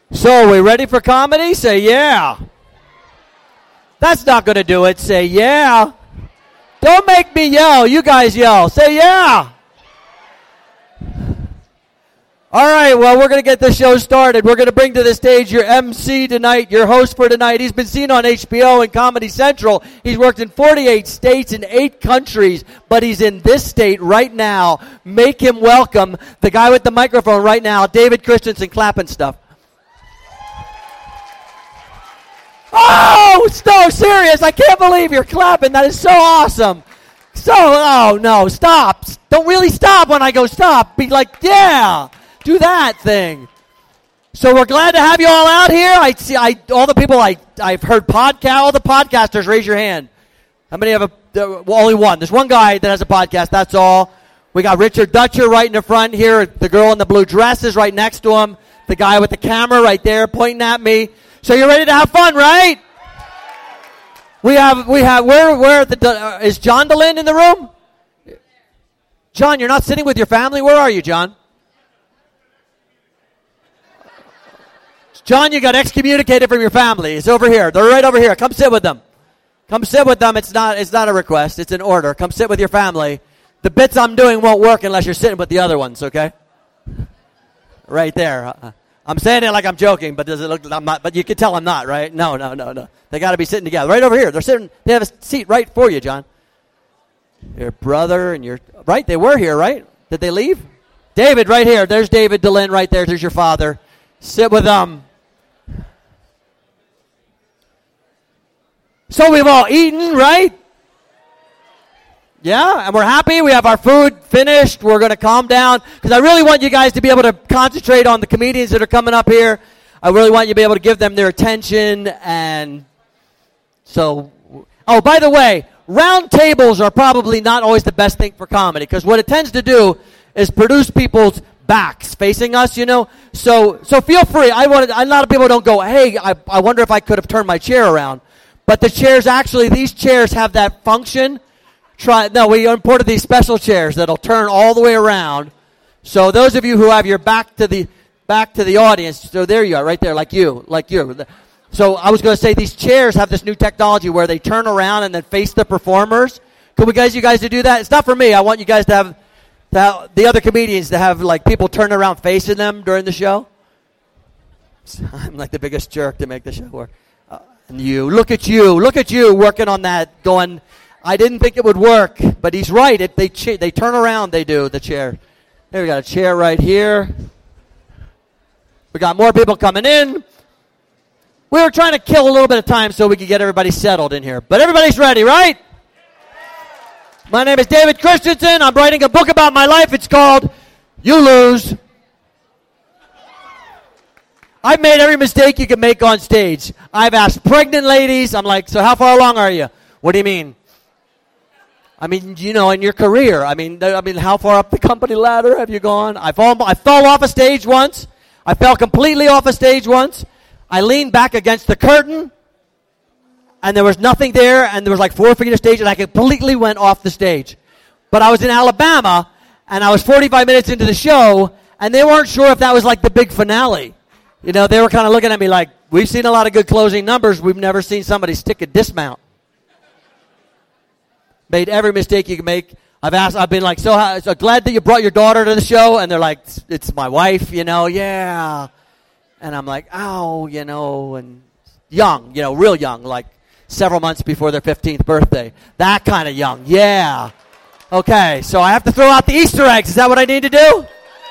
So, we ready for comedy? Say yeah. That's not going to do it. Say yeah. Don't make me yell. You guys yell. Say yeah. All right, well, we're going to get the show started. We're going to bring to the stage your MC tonight, your host for tonight. He's been seen on HBO and Comedy Central. He's worked in 48 states and 8 countries, but he's in this state right now. Make him welcome the guy with the microphone right now, David Christensen, clapping stuff. Oh, so serious. I can't believe you're clapping. That is so awesome. Oh, no, stop. Don't really stop when I go stop. Be like, yeah. Do that thing. So we're glad to have you all out here. All the people I've heard all the podcasters, raise your hand. How many have only one. There's one guy that has a podcast, that's all. We got Richard Dutcher right in the front here. The girl in the blue dress is right next to him. The guy with the camera right there pointing at me. So you're ready to have fun, right? Is John DeLynn in the room? John, you're not sitting with your family? Where are you, John? John, you got excommunicated from your family. It's over here. They're right over here. Come sit with them. Come sit with them. It's not a request. It's an order. Come sit with your family. The bits I'm doing won't work unless you're sitting with the other ones, okay? Right there. I'm saying it like I'm joking, but does it look like I'm not? But you can tell I'm not, right? No. They got to be sitting together. Right over here. They have a seat right for you, John. Your brother and your... Right, they were here, right? Did they leave? David, right here. There's David DeLynn right there. There's your father. Sit with them. So we've all eaten, right? Yeah, and we're happy. We have our food finished. We're going to calm down because I really want you guys to be able to concentrate on the comedians that are coming up here. I really want you to be able to give them their attention. And so, oh, by the way, round tables are probably not always the best thing for comedy because what it tends to do is produce people's backs facing us, you know. So feel free. A lot of people don't go, hey, I wonder if I could have turned my chair around. But the chairs, actually, these chairs have that function. We imported these special chairs that'll turn all the way around. So those of you who have your back to the audience, so there you are, right there, like you. So I was going to say these chairs have this new technology where they turn around and then face the performers. Could we get you guys to do that? It's not for me. I want you guys to have the other comedians to have like people turn around facing them during the show. I'm like the biggest jerk to make the show work. And look at you working on that, going, I didn't think it would work, but he's right. They turn around, they do, the chair. There we got a chair right here. We got more people coming in. We were trying to kill a little bit of time so we could get everybody settled in here. But everybody's ready, right? My name is David Christensen. I'm writing a book about my life. It's called You Lose. I've made every mistake you can make on stage. I've asked pregnant ladies, I'm like, so how far along are you? What do you mean? I mean, you know, in your career. I mean, how far up the company ladder have you gone? I fell off a stage once. I fell completely off a stage once. I leaned back against the curtain, and there was nothing there, and there was like 4 feet of stage, and I completely went off the stage. But I was in Alabama, and I was 45 minutes into the show, and they weren't sure if that was like the big finale. You know, they were kind of looking at me like, we've seen a lot of good closing numbers. We've never seen somebody stick a dismount. Made every mistake you can make. I've been like, so glad that you brought your daughter to the show. And they're like, it's my wife, you know, yeah. And I'm like, ow, you know, and young, you know, real young, like several months before their 15th birthday. That kind of young, yeah. Okay, so I have to throw out the Easter eggs. Is that what I need to do?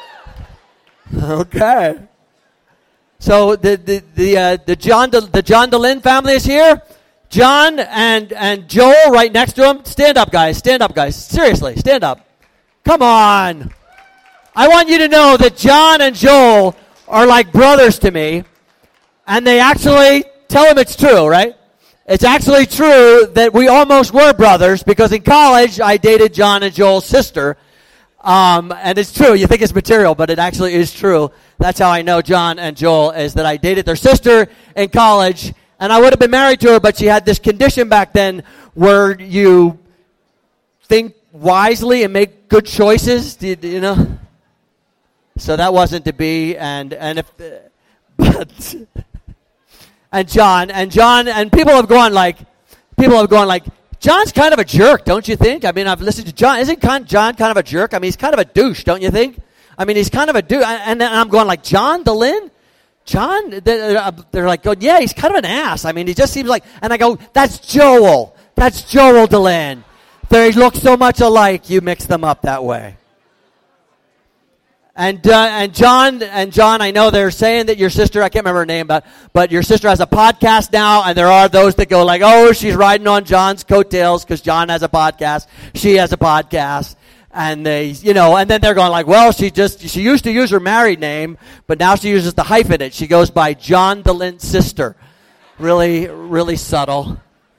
Okay. So the John DeLynn family is here. John and Joel right next to him. Stand up, guys. Stand up, guys. Seriously, stand up. Come on. I want you to know that John and Joel are like brothers to me. And they actually, tell them it's true, right? It's actually true that we almost were brothers because in college I dated John and Joel's sister. And it's true. You think it's material, but it actually is true. That's how I know John and Joel, is that I dated their sister in college, and I would have been married to her, but she had this condition back then where you think wisely and make good choices, you know? So that wasn't to be, But and John, and people have gone like, John's kind of a jerk, don't you think? I mean, I've listened to John. Isn't John kind of a jerk? I mean, he's kind of a douche, don't you think? I mean, he's kind of a douche. And then I'm going like, John DeLynn? John? They're like, oh, yeah, he's kind of an ass. I mean, he just seems like, and I go, that's Joel. That's Joel DeLynn. They look so much alike, you mix them up that way. And John, I know they're saying that your sister, I can't remember her name, but your sister has a podcast now, and there are those that go like, oh, she's riding on John's coattails because John has a podcast, she has a podcast, and they, and then they're going like, well, she used to use her married name, but now she uses the hyphenate. She goes by John DeLynn's sister. Really, really subtle.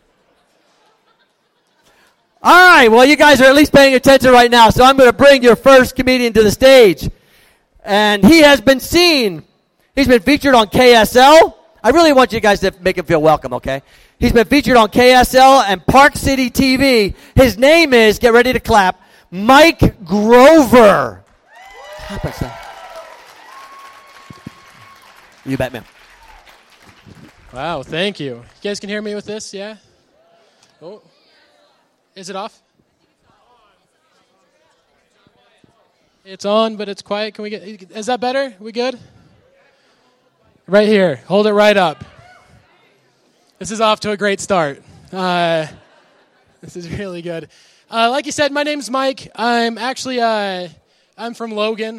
All right, well, you guys are at least paying attention right now, so I'm going to bring your first comedian to the stage. And he has been seen. He's been featured on KSL. I really want you guys to make him feel welcome, okay? He's been featured on KSL and Park City TV. His name is, get ready to clap, Mike Grover. You bet, man. Wow, thank you. You guys can hear me with this, yeah? Oh. Is it off? It's on, but it's quiet. Can we is that better? We good? Right here. Hold it right up. This is off to a great start. This is really good. Like you said, my name's Mike. I'm actually, I'm from Logan.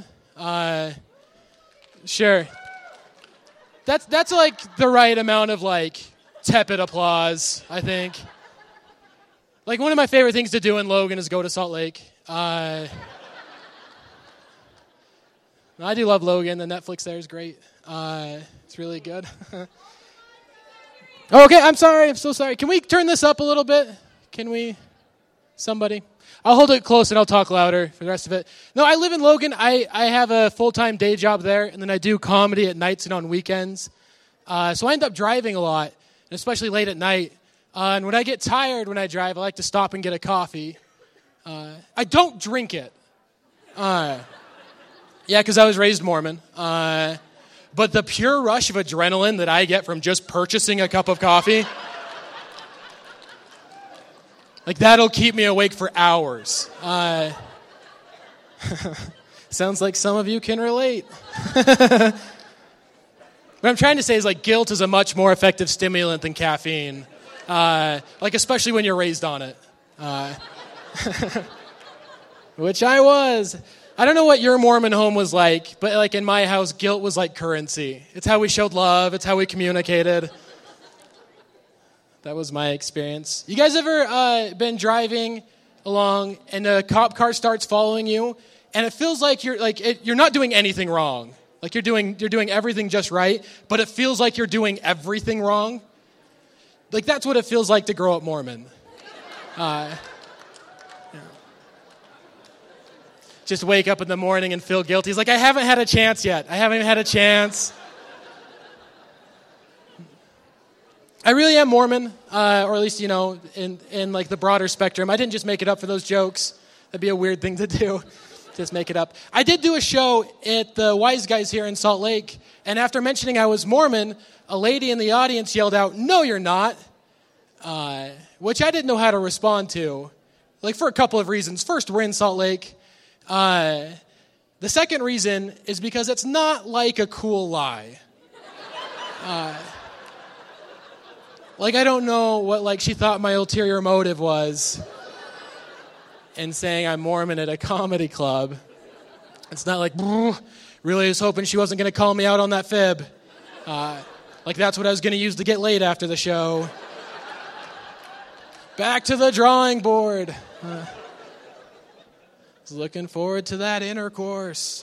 Sure. That's like the right amount of like tepid applause, I think. Like one of my favorite things to do in Logan is go to Salt Lake. I do love Logan. The Netflix there is great. It's really good. Okay, I'm sorry. I'm so sorry. Can we turn this up a little bit? Can we? Somebody? I'll hold it close and I'll talk louder for the rest of it. No, I live in Logan. I have a full-time day job there, and then I do comedy at nights and on weekends. So I end up driving a lot, and especially late at night. And when I get tired when I drive, I like to stop and get a coffee. I don't drink it. Yeah, because I was raised Mormon. But the pure rush of adrenaline that I get from just purchasing a cup of coffee, like that'll keep me awake for hours. Sounds like some of you can relate. What I'm trying to say is like guilt is a much more effective stimulant than caffeine. Like especially when you're raised on it. Which I was. I don't know what your Mormon home was like, but like in my house, guilt was like currency. It's how we showed love. It's how we communicated. That was my experience. You guys ever been driving along and a cop car starts following you, and it feels like you're not doing anything wrong. Like you're doing everything just right, but it feels like you're doing everything wrong. Like that's what it feels like to grow up Mormon. Just wake up in the morning and feel guilty. He's like, I haven't had a chance yet. I haven't even had a chance. I really am Mormon, or at least, in like the broader spectrum. I didn't just make it up for those jokes. That'd be a weird thing to do, just make it up. I did do a show at the Wise Guys here in Salt Lake, and after mentioning I was Mormon, a lady in the audience yelled out, "No, you're not," which I didn't know how to respond to, like for a couple of reasons. First, we're in Salt Lake. The second reason is because it's not like a cool lie. Like I don't know what like she thought my ulterior motive was in saying I'm Mormon at a comedy club. It's not like really was hoping she wasn't going to call me out on that fib. Like that's what I was going to use to get laid after the show. Back to the drawing board. Looking forward to that intercourse.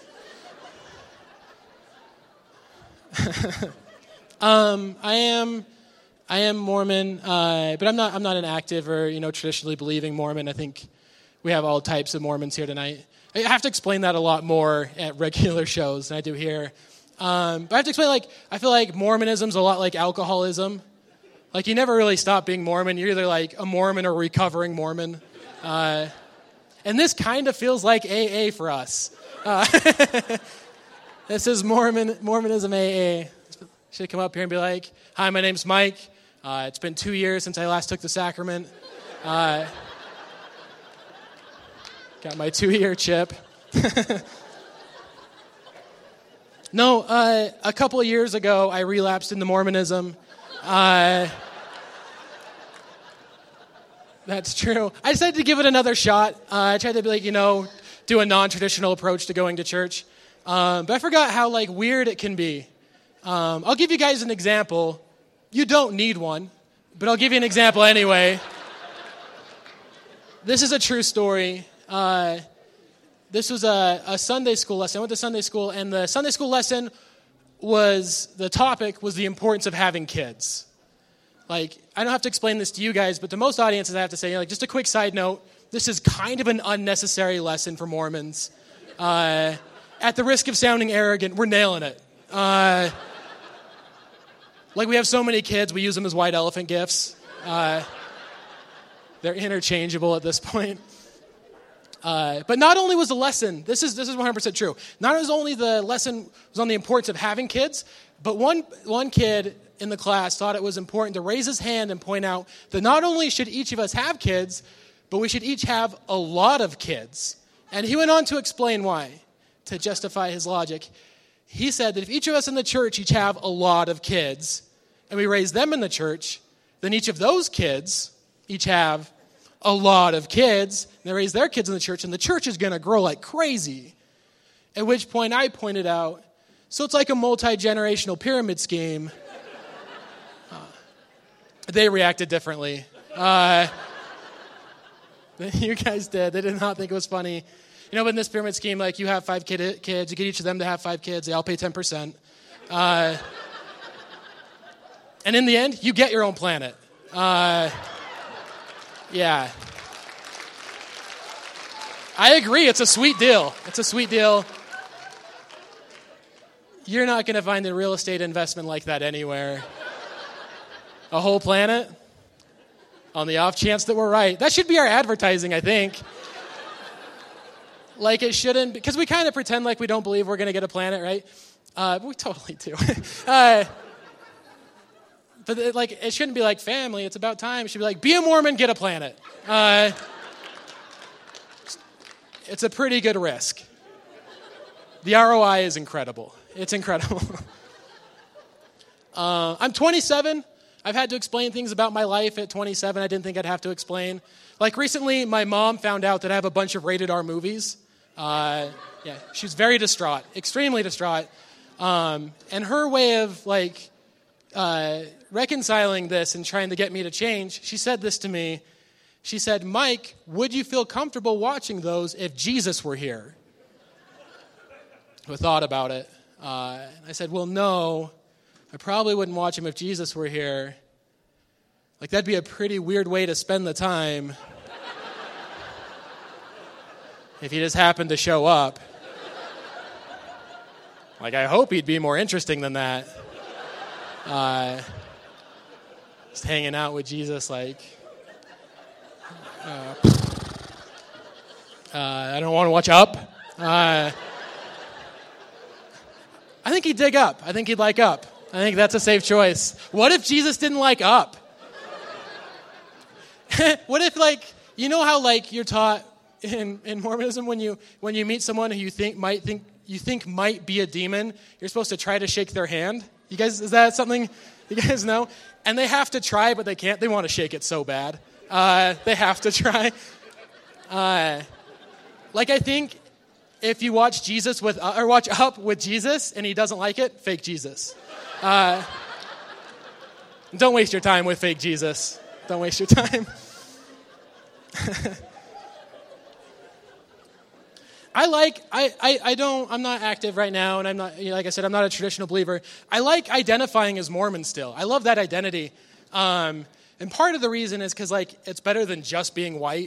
I am Mormon, but I'm not an active or traditionally believing Mormon. I think we have all types of Mormons here tonight. I have to explain that a lot more at regular shows than I do here. But I have to explain I feel like Mormonism's a lot like alcoholism. Like you never really stop being Mormon. You're either like a Mormon or recovering Mormon. And this kind of feels like AA for us. This is Mormonism AA. Should come up here and be like, "Hi, my name's Mike. It's been 2 years since I last took the sacrament. Got my 2-year chip." No, a couple of years ago, I relapsed into Mormonism. That's true. I decided to give it another shot. I tried to be do a non-traditional approach to going to church. But I forgot how weird it can be. I'll give you guys an example. You don't need one, but I'll give you an example anyway. This is a true story. This was a Sunday school lesson. I went to Sunday school, and the Sunday school lesson the topic was the importance of having kids. I don't have to explain this to you guys, but to most audiences, I have to say, just a quick side note, this is kind of an unnecessary lesson for Mormons. At the risk of sounding arrogant, we're nailing it. We have so many kids, we use them as white elephant gifts. They're interchangeable at this point. But not only was the lesson, this is 100% true, not only the lesson was on the importance of having kids, but one kid in the class thought it was important to raise his hand and point out that not only should each of us have kids, but we should each have a lot of kids. And he went on to explain why, to justify his logic. He said that if each of us in the church each have a lot of kids, and we raise them in the church, then each of those kids each have a lot of kids, and they raise their kids in the church, and the church is going to grow like crazy. At which point I pointed out, so it's like a multi-generational pyramid scheme. They reacted differently. You guys did. They did not think it was funny. But in this pyramid scheme, you have 5 kids, you get each of them to have 5 kids, they all pay 10%. And in the end, you get your own planet. Yeah. I agree, it's a sweet deal. It's a sweet deal. You're not going to find a real estate investment like that anywhere. A whole planet? On the off chance that we're right. That should be our advertising, I think. It shouldn't, because we kind of pretend like we don't believe we're going to get a planet, right? We totally do. But it shouldn't be like family, it's about time. It should be be a Mormon, get a planet. It's a pretty good risk. The ROI is incredible. It's incredible. I'm 27. I've had to explain things about my life at 27 I didn't think I'd have to explain. Recently, my mom found out that I have a bunch of rated R movies. She's very distraught, extremely distraught. And her way of, reconciling this and trying to get me to change, she said this to me. She said, "Mike, would you feel comfortable watching those if Jesus were here?" I thought about it. I said, "Well, no. I probably wouldn't watch him if Jesus were here. That'd be a pretty weird way to spend the time if he just happened to show up. I hope he'd be more interesting than that. Just hanging out with Jesus, I don't want to watch Up. I think he'd dig Up. I think he'd like Up. I think that's a safe choice. What if Jesus didn't like Up? What if, how, you're taught in Mormonism when you meet someone who you think might be a demon, you're supposed to try to shake their hand? You guys, is that something you guys know? And they have to try, but they can't. They want to shake it so bad. They have to try. I think if you watch watch Up with Jesus and he doesn't like it, fake Jesus. Don't waste your time with fake Jesus. Don't waste your time. I'm not active right now, and I'm not, like I said, I'm not a traditional believer. I like identifying as Mormon still. I love that identity. And part of the reason is because, it's better than just being white.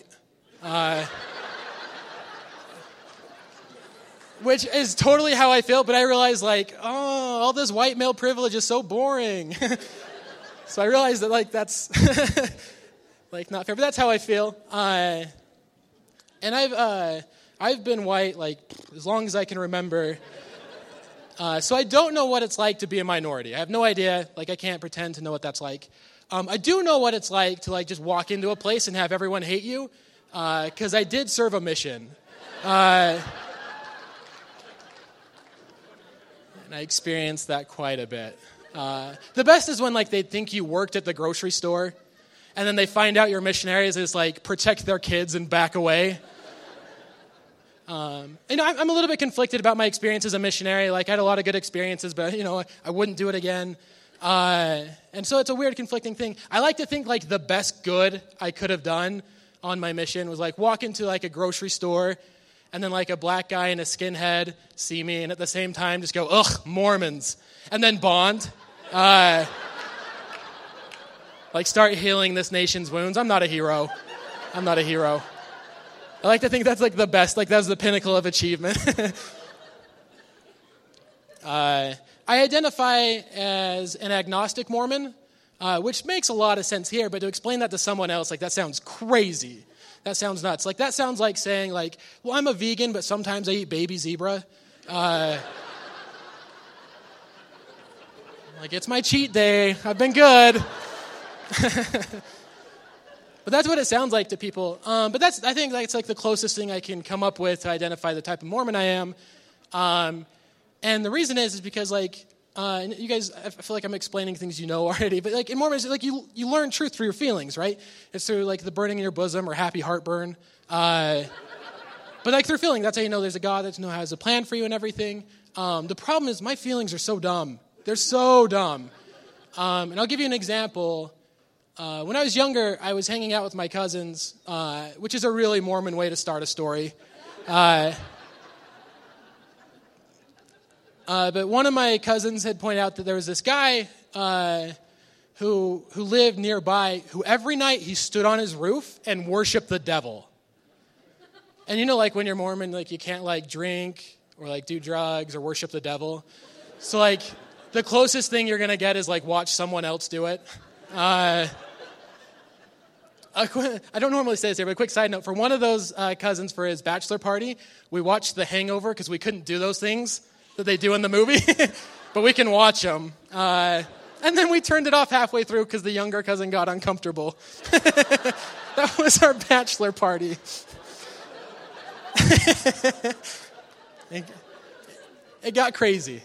Which is totally how I feel, but I realize, all this white male privilege is so boring. So I realized that, that's, not fair, but that's how I feel. And I've been white, as long as I can remember. So I don't know what it's like to be a minority. I have no idea. Like, I can't pretend to know what that's like. I do know what it's like to, like, just walk into a place and have everyone hate you, because I did serve a mission. And I experienced that quite a bit. The best is when, like, they think you worked at the grocery store, and then they find out your missionaries is, like, protect their kids and back away. I'm a little bit conflicted about my experience as a missionary. Like, I had a lot of good experiences, but, I wouldn't do it again. And so it's a weird, conflicting thing. I like to think, like, the best good I could have done on my mission was, like, walk into, like, a grocery store, and then, like, a black guy and a skinhead see me, and at the same time just go, ugh, Mormons, and then bond. Like, start healing this nation's wounds. I'm not a hero. I like to think that's, like, the best. Like, that's the pinnacle of achievement. I identify as an agnostic Mormon, which makes a lot of sense here, but to explain that to someone else, like, that sounds crazy. That sounds nuts. Like, that sounds like saying, like, well, I'm a vegan, but sometimes I eat baby zebra. Like, it's my cheat day. I've been good. But that's what it sounds like to people. But I think that's, like, the closest thing I can come up with to identify the type of Mormon I am. And the reason is because, like, you guys, I feel like I'm explaining things you know already, but, like, in Mormons, like, you learn truth through your feelings, right? It's through, like, the burning in your bosom or happy heartburn. But, like, through feeling, that's how you know there's a God, that's know how has a plan for you and everything. The problem is my feelings are so dumb. They're so dumb. And I'll give you an example. When I was younger, I was hanging out with my cousins, which is a really Mormon way to start a story. But one of my cousins had pointed out that there was this guy who lived nearby, who every night he stood on his roof and worshiped the devil. And like when you're Mormon, like you can't like drink or like do drugs or worship the devil. So like the closest thing you're gonna get is like watch someone else do it. I don't normally say this here, but a quick side note. For one of those cousins for his bachelor party, we watched The Hangover because we couldn't do those things that they do in the movie, but we can watch them. And then we turned it off halfway through because the younger cousin got uncomfortable. That was our bachelor party. It got crazy.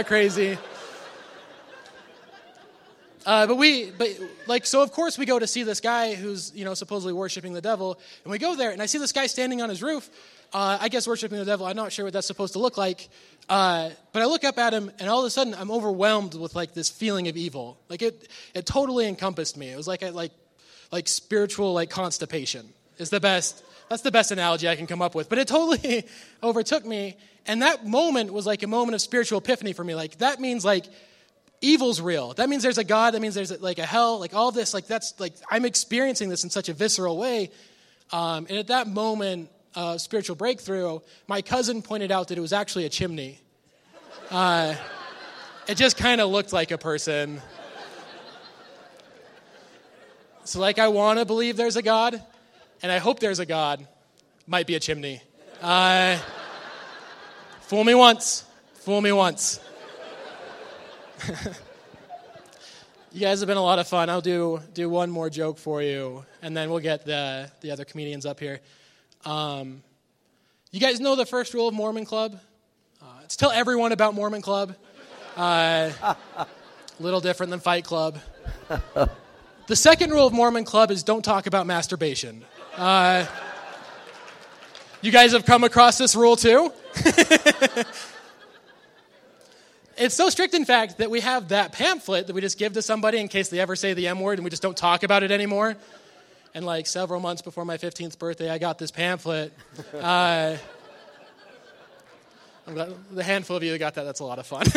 So of course we go to see this guy who's, supposedly worshiping the devil, and we go there, and I see this guy standing on his roof, I guess worshiping the devil. I'm not sure what that's supposed to look like, but I look up at him, and all of a sudden I'm overwhelmed with like this feeling of evil. Like it totally encompassed me. It was like spiritual like constipation is the best. That's the best analogy I can come up with. But it totally overtook me, and that moment was like a moment of spiritual epiphany for me. Like that means like evil's real. That means there's a God. That means there's like a hell. Like all this. Like that's like I'm experiencing this in such a visceral way. And at that moment, spiritual breakthrough, my cousin pointed out that it was actually a chimney. It just kind of looked like a person. So like I want to believe there's a God, and I hope there's a God. Might be a chimney. Fool me once. You guys have been a lot of fun. I'll do one more joke for you, and then we'll get the other comedians up here. You guys know the first rule of Mormon Club? It's tell everyone about Mormon Club. Little different than Fight Club. The second rule of Mormon Club is don't talk about masturbation. You guys have come across this rule too? It's so strict, in fact, that we have that pamphlet that we just give to somebody in case they ever say the M word, and we just don't talk about it anymore. And like several months before my 15th birthday, I got this pamphlet. I'm glad, the handful of you that got that, that's a lot of fun.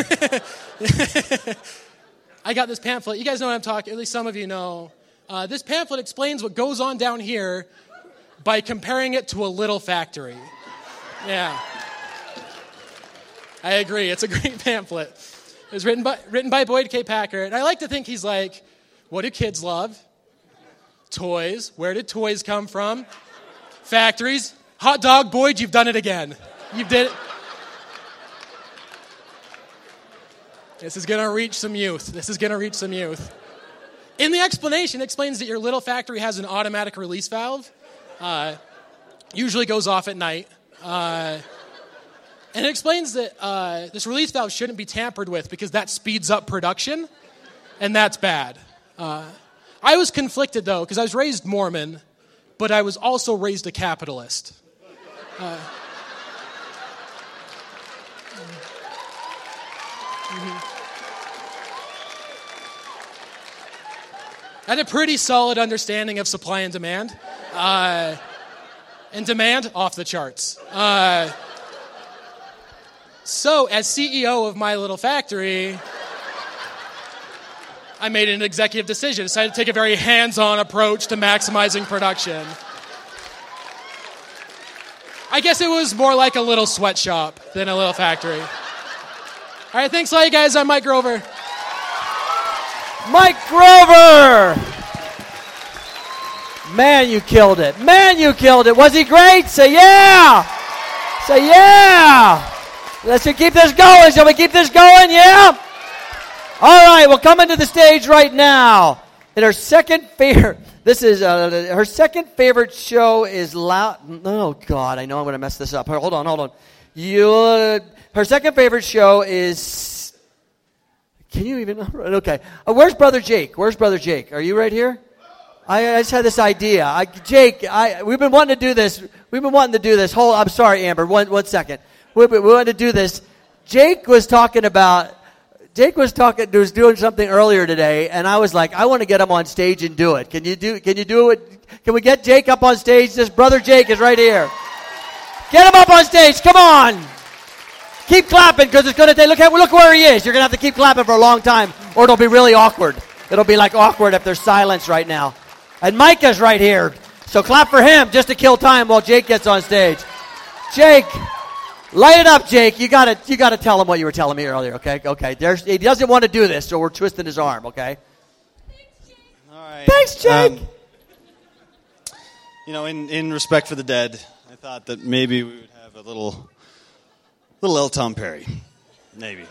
I got this pamphlet. You guys know what I'm talking, at least some of you know. This pamphlet explains what goes on down here by comparing it to a little factory. Yeah. I agree. It's a great pamphlet. It was written by Boyd K. Packer. And I like to think he's like, what do kids love? Toys. Where did toys come from? Factories. Hot dog, Boyd, you've done it again. You did it. This is going to reach some youth. In the explanation, it explains that your little factory has an automatic release valve. Usually goes off at night. And it explains that this release valve shouldn't be tampered with because that speeds up production, and that's bad. I was conflicted, though, because I was raised Mormon, but I was also raised a capitalist. I had a pretty solid understanding of supply and demand. And demand, off the charts. So, as CEO of my little factory, I made an executive decision. Decided to take a very hands-on approach to maximizing production. I guess it was more like a little sweatshop than a little factory. All right, thanks a lot, you guys. I'm Mike Grover. Mike Grover! Man, you killed it. Was he great? Say yeah! Say yeah! Let's keep this going. Shall we keep this going? Yeah? All right, well, coming to the stage right now. And her second favorite, her second favorite show is oh, God, I know I'm going to mess this up. Hold on. Her second favorite show is, can you even, okay. Where's Brother Jake? Are you right here? I just had this idea. Jake, we've been wanting to do this. I'm sorry, Amber, one second. We wanted to do this. Jake was doing something earlier today, and I was like, I want to get him on stage and do it. Can you do it? Can we get Jake up on stage? This Brother Jake is right here. Get him up on stage. Come on. Keep clapping, because it's going to take, look where he is. You're going to have to keep clapping for a long time, or it'll be really awkward. It'll be like awkward if there's silence right now. And Micah's right here. So clap for him just to kill time while Jake gets on stage. Jake, light it up, Jake. You got to tell him what you were telling me earlier, okay? Okay. He doesn't want to do this, so we're twisting his arm, okay? Thanks, Jake. All right. Thanks, Jake. In respect for the dead, I thought that maybe we would have a little El Tom Perry. Maybe.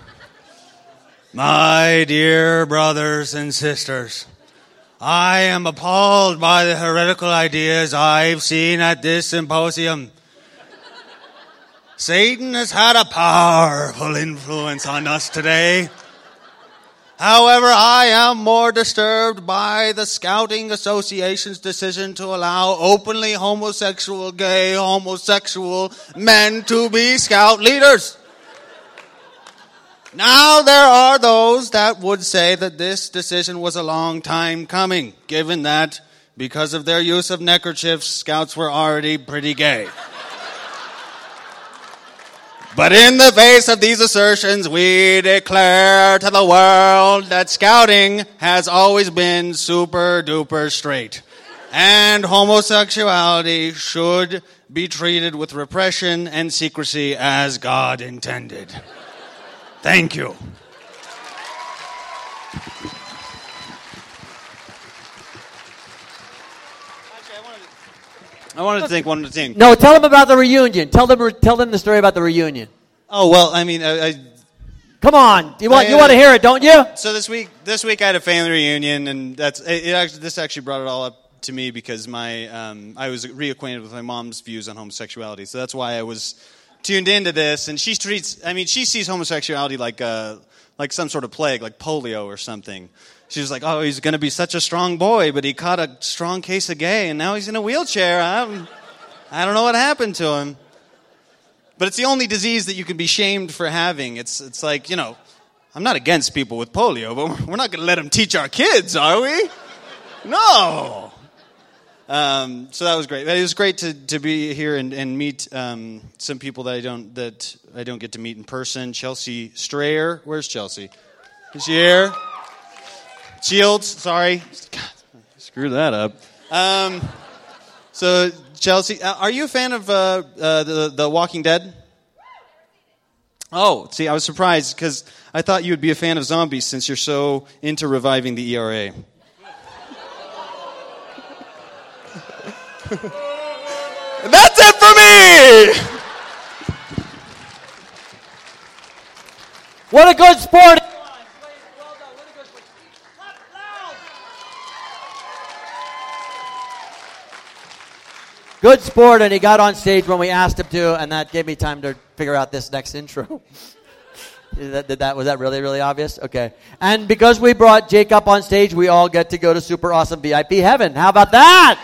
My dear brothers and sisters, I am appalled by the heretical ideas I've seen at this symposium. Satan has had a powerful influence on us today. However, I am more disturbed by the Scouting Association's decision to allow openly homosexual men to be scout leaders. Now, there are those that would say that this decision was a long time coming, given that, because of their use of neckerchiefs, scouts were already pretty gay. But in the face of these assertions, we declare to the world that scouting has always been super duper straight. And homosexuality should be treated with repression and secrecy as God intended. Thank you. I wanted to think one other thing. No, tell them about the reunion. Tell them the story about the reunion. Oh, well, I mean, I come on. You want to hear it, don't you? So this week I had a family reunion, and this actually brought it all up to me because I was reacquainted with my mom's views on homosexuality. So that's why I was tuned into this, and she sees homosexuality like some sort of plague, like polio or something. She was like, oh, he's going to be such a strong boy, but he caught a strong case of gay, and now he's in a wheelchair. I don't know what happened to him. But it's the only disease that you can be shamed for having. It's like, I'm not against people with polio, but we're not going to let them teach our kids, are we? No. So that was great. It was great to be here and meet some people that I don't get to meet in person. Chelsea Strayer. Where's Chelsea? Is she here? Shields, sorry. God, screw that up. So, Chelsea, are you a fan of the Walking Dead? Oh, see, I was surprised because I thought you would be a fan of zombies since you're so into reviving the ERA. That's it for me! What a good sport. Good sport, and he got on stage when we asked him to, and that gave me time to figure out this next intro. Was that really, really obvious? Okay. And because we brought Jake up on stage, we all get to go to super awesome VIP heaven. How about that?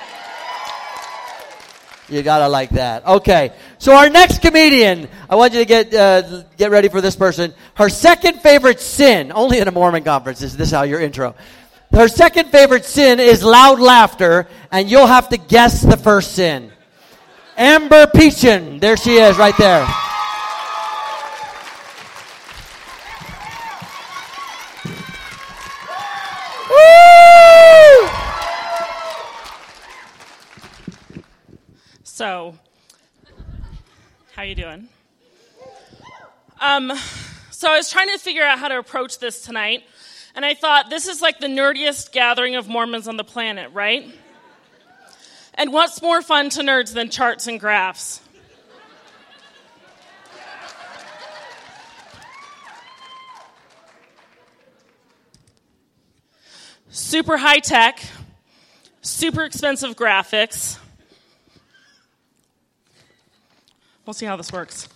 You gotta like that. Okay. So our next comedian, I want you to get ready for this person. Her second favorite sin, only in a Mormon conference is this how your intro. Her second favorite sin is loud laughter, and you'll have to guess the first sin. Amber Peachin. There she is, right there. Woo! So, how you doing? So I was trying to figure out how to approach this tonight. And I thought, this is like the nerdiest gathering of Mormons on the planet, right? And what's more fun to nerds than charts and graphs? Super high tech, super expensive graphics. We'll see how this works.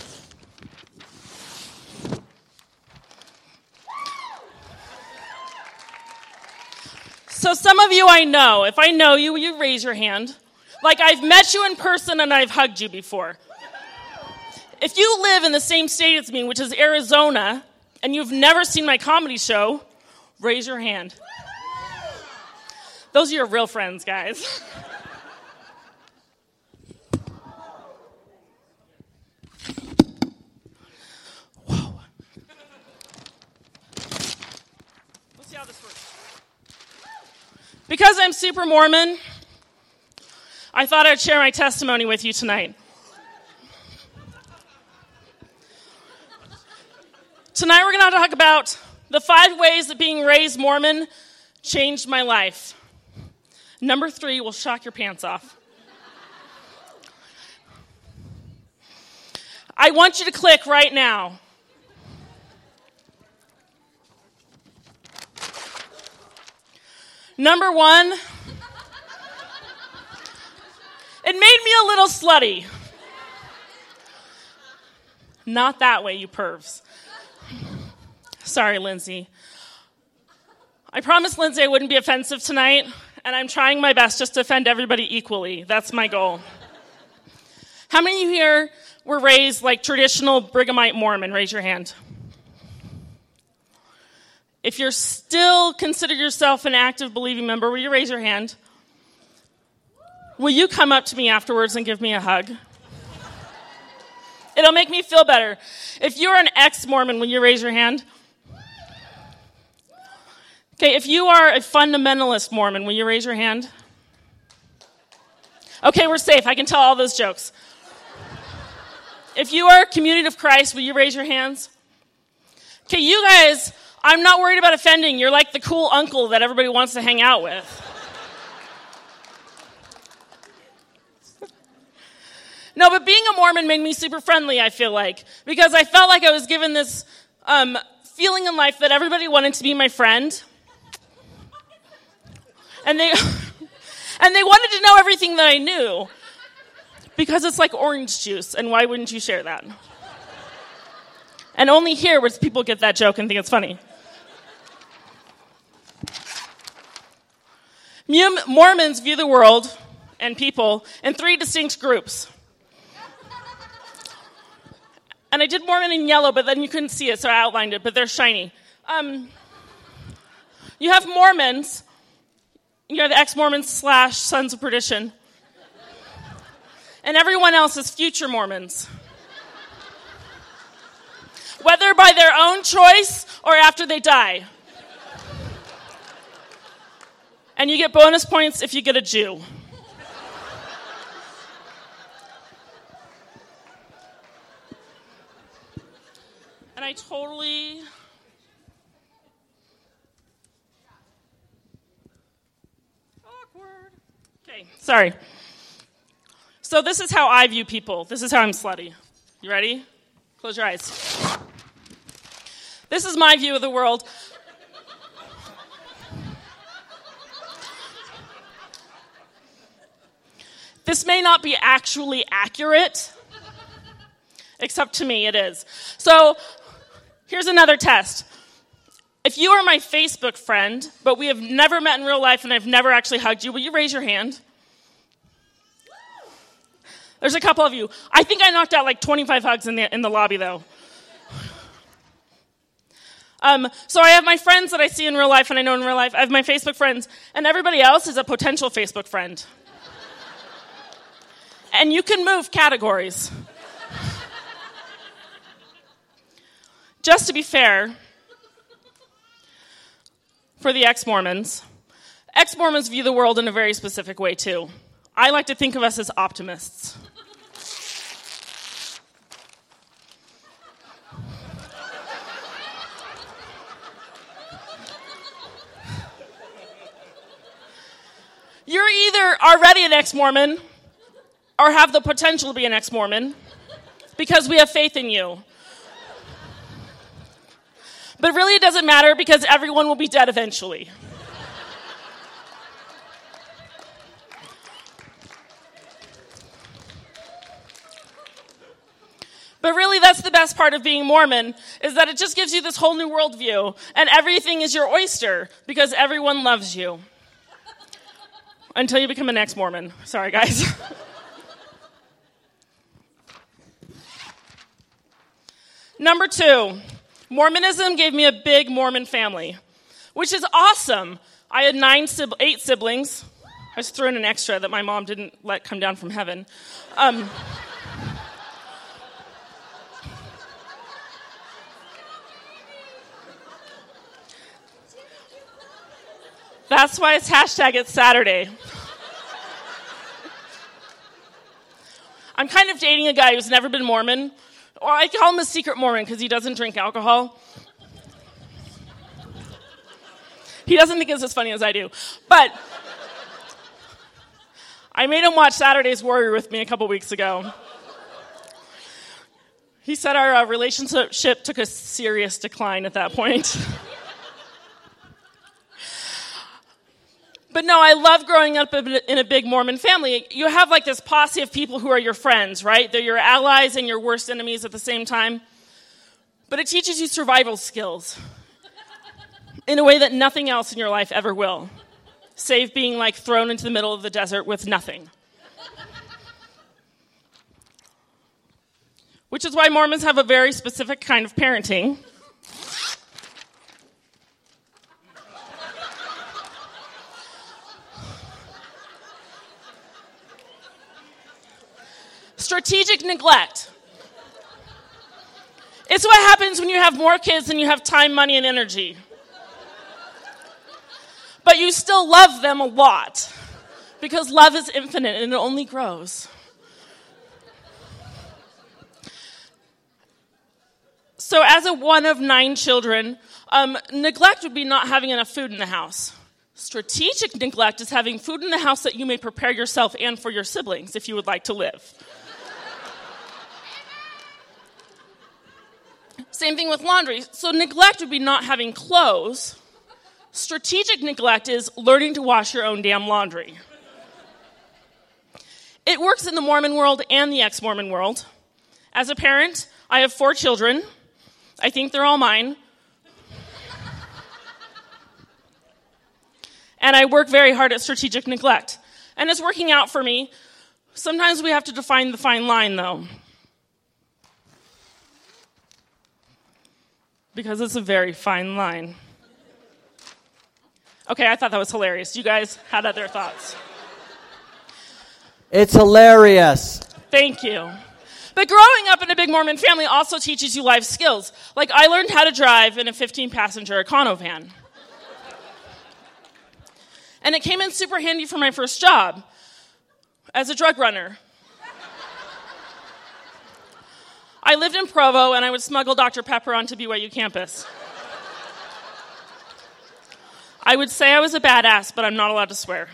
So some of you I know. If I know you, will you raise your hand? Like I've met you in person and I've hugged you before. If you live in the same state as me, which is Arizona, and you've never seen my comedy show, raise your hand. Those are your real friends, guys. Whoa. Let's see how this works. Because I'm super Mormon, I thought I'd share my testimony with you tonight. Tonight we're going to talk about the 5 ways that being raised Mormon changed my life. Number 3 will shock your pants off. I want you to click right now. Number 1, it made me a little slutty. Not that way, you pervs. Sorry, Lindsay. I promised Lindsay I wouldn't be offensive tonight, and I'm trying my best just to offend everybody equally. That's my goal. How many of you here were raised like traditional Brighamite Mormon? Raise your hand. If you're still consider yourself an active believing member, will you raise your hand? Will you come up to me afterwards and give me a hug? It'll make me feel better. If you're an ex-Mormon, will you raise your hand? Okay, if you are a fundamentalist Mormon, will you raise your hand? Okay, we're safe. I can tell all those jokes. If you are a Community of Christ, will you raise your hands? Okay, you guys, I'm not worried about offending. You're like the cool uncle that everybody wants to hang out with. No, but being a Mormon made me super friendly, I feel like. Because I felt like I was given this feeling in life that everybody wanted to be my friend. And they wanted to know everything that I knew. Because it's like orange juice, and why wouldn't you share that? And only here where people get that joke and think it's funny. Mormons view the world and people in 3 distinct groups. And I did Mormon in yellow, but then you couldn't see it, so I outlined it, but they're shiny. You have Mormons. You're the ex-Mormons / Sons of Perdition. And everyone else is future Mormons. Whether by their own choice or after they die. And you get bonus points if you get a Jew. And I totally... Awkward. Okay, sorry. So this is how I view people. This is how I'm slutty. You ready? Close your eyes. This is my view of the world. This may not be actually accurate, except to me it is. So here's another test. If you are my Facebook friend, but we have never met in real life and I've never actually hugged you, will you raise your hand? There's a couple of you. I think I knocked out like 25 hugs in the lobby, though. So I have my friends that I see in real life and I know in real life. I have my Facebook friends, and everybody else is a potential Facebook friend. And you can move categories. Just to be fair, for the ex-Mormons view the world in a very specific way, too. I like to think of us as optimists. You're either already an ex-Mormon or have the potential to be an ex-Mormon because we have faith in you. But really it doesn't matter because everyone will be dead eventually. But really that's the best part of being Mormon, is that it just gives you this whole new worldview, and everything is your oyster because everyone loves you. Until you become an ex-Mormon. Sorry, guys. Number 2, Mormonism gave me a big Mormon family, which is awesome. I had 8 siblings. I just threw in an extra that my mom didn't let come down from heaven. That's why it's #It's Saturday. I'm kind of dating a guy who's never been Mormon. Or I call him a secret Mormon because he doesn't drink alcohol. He doesn't think it's as funny as I do. But I made him watch Saturday's Warrior with me a couple weeks ago. He said our relationship took a serious decline at that point. But no, I love growing up in a big Mormon family. You have like this posse of people who are your friends, right? They're your allies and your worst enemies at the same time. But it teaches you survival skills in a way that nothing else in your life ever will, save being like thrown into the middle of the desert with nothing. Which is why Mormons have a very specific kind of parenting. Strategic neglect. It's what happens when you have more kids than you have time, money, and energy. But you still love them a lot because love is infinite and it only grows. So as a one of 9 children, neglect would be not having enough food in the house. Strategic neglect is having food in the house that you may prepare yourself and for your siblings if you would like to live. Same thing with laundry. So neglect would be not having clothes. Strategic neglect is learning to wash your own damn laundry. It works in the Mormon world and the ex-Mormon world. As a parent, I have 4 children. I think they're all mine. And I work very hard at strategic neglect. And it's working out for me. Sometimes we have to define the fine line, though. Because it's a very fine line. Okay, I thought that was hilarious. You guys had other thoughts. It's hilarious. Thank you. But growing up in a big Mormon family also teaches you life skills. Like I learned how to drive in a 15-passenger Econovan. And it came in super handy for my first job as a drug runner. I lived in Provo, and I would smuggle Dr. Pepper onto BYU campus. I would say I was a badass, but I'm not allowed to swear.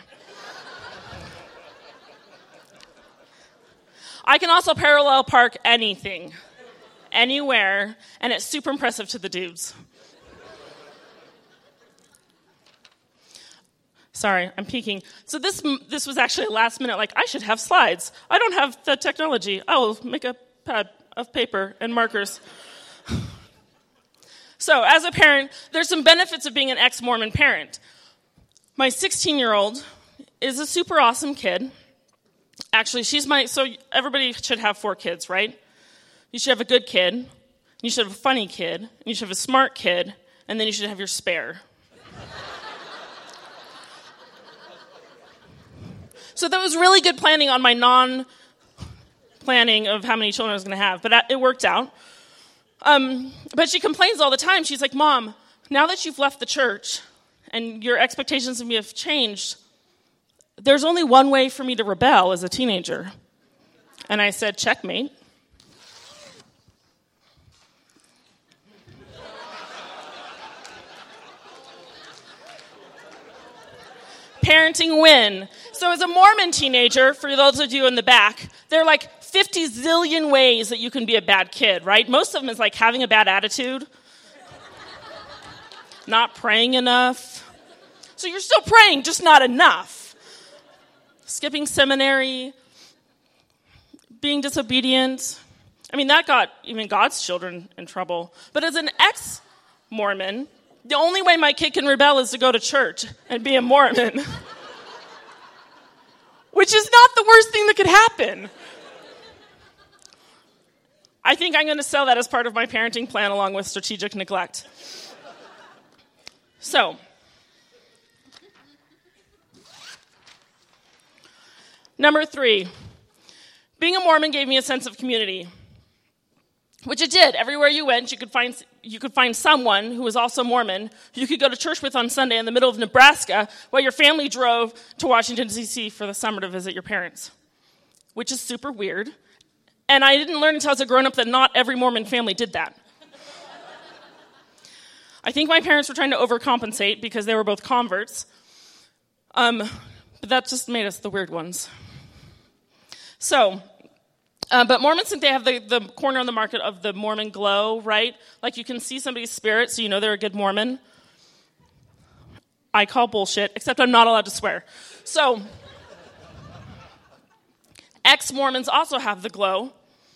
I can also parallel park anything, anywhere, and it's super impressive to the dudes. Sorry, I'm peeking. So this was actually a last minute, like, I should have slides. I don't have the technology. I will make a pad of paper and markers. So as a parent, there's some benefits of being an ex-Mormon parent. My 16-year-old is a super awesome kid. Actually, so everybody should have 4 kids, right? You should have a good kid, you should have a funny kid, you should have a smart kid, and then you should have your spare. So that was really good planning on my non-planning of how many children I was going to have, but it worked out. But she complains all the time. She's like, Mom, now that you've left the church and your expectations of me have changed, there's only one way for me to rebel as a teenager. And I said, checkmate. Parenting win. So as a Mormon teenager, for those of you in the back, there are like 50 zillion ways that you can be a bad kid, right? Most of them is like having a bad attitude, not praying enough. So you're still praying, just not enough. Skipping seminary, being disobedient. I mean, that got even God's children in trouble. But as an ex-Mormon, the only way my kid can rebel is to go to church and be a Mormon. Which is not the worst thing that could happen. I think I'm going to sell that as part of my parenting plan along with strategic neglect. So, number 3, being a Mormon gave me a sense of community. Which it did. Everywhere you went, you could find someone who was also Mormon who you could go to church with on Sunday in the middle of Nebraska while your family drove to Washington, D.C. for the summer to visit your parents, which is super weird. And I didn't learn until I was a grown-up that not every Mormon family did that. I think my parents were trying to overcompensate because they were both converts, but that just made us the weird ones. So... but Mormons think they have the corner on the market of the Mormon glow, right? Like you can see somebody's spirit, so you know they're a good Mormon. I call bullshit, except I'm not allowed to swear. So, ex-Mormons also have the glow.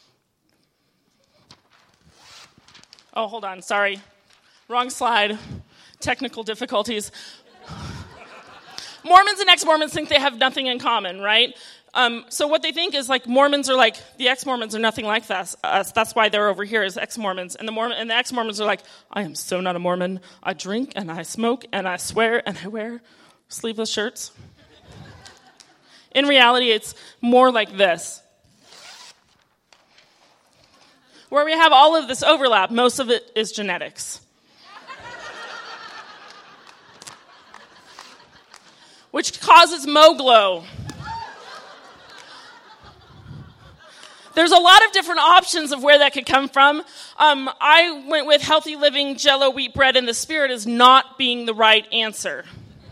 Oh, hold on, sorry. Wrong slide. Technical difficulties. Mormons and ex-Mormons think they have nothing in common, right? So what they think is like Mormons are like, the ex-Mormons are nothing like us. That's why they're over here as ex-Mormons. And the ex-Mormons are like, I am so not a Mormon. I drink and I smoke and I swear and I wear sleeveless shirts. In reality, it's more like this. Where we have all of this overlap, most of it is genetics. Which causes Mo-glow. There's a lot of different options of where that could come from. I went with healthy living, Jell-O, wheat bread, and the spirit as not being the right answer.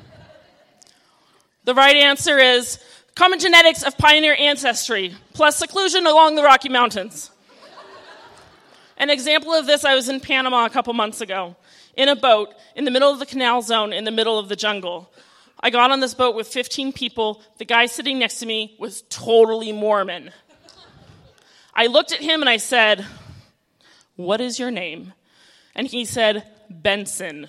The right answer is common genetics of pioneer ancestry, plus seclusion along the Rocky Mountains. An example of this, I was in Panama a couple months ago, in a boat, in the middle of the canal zone, in the middle of the jungle. I got on this boat with 15 people. The guy sitting next to me was totally Mormon. I looked at him and I said, what is your name? And he said, Benson.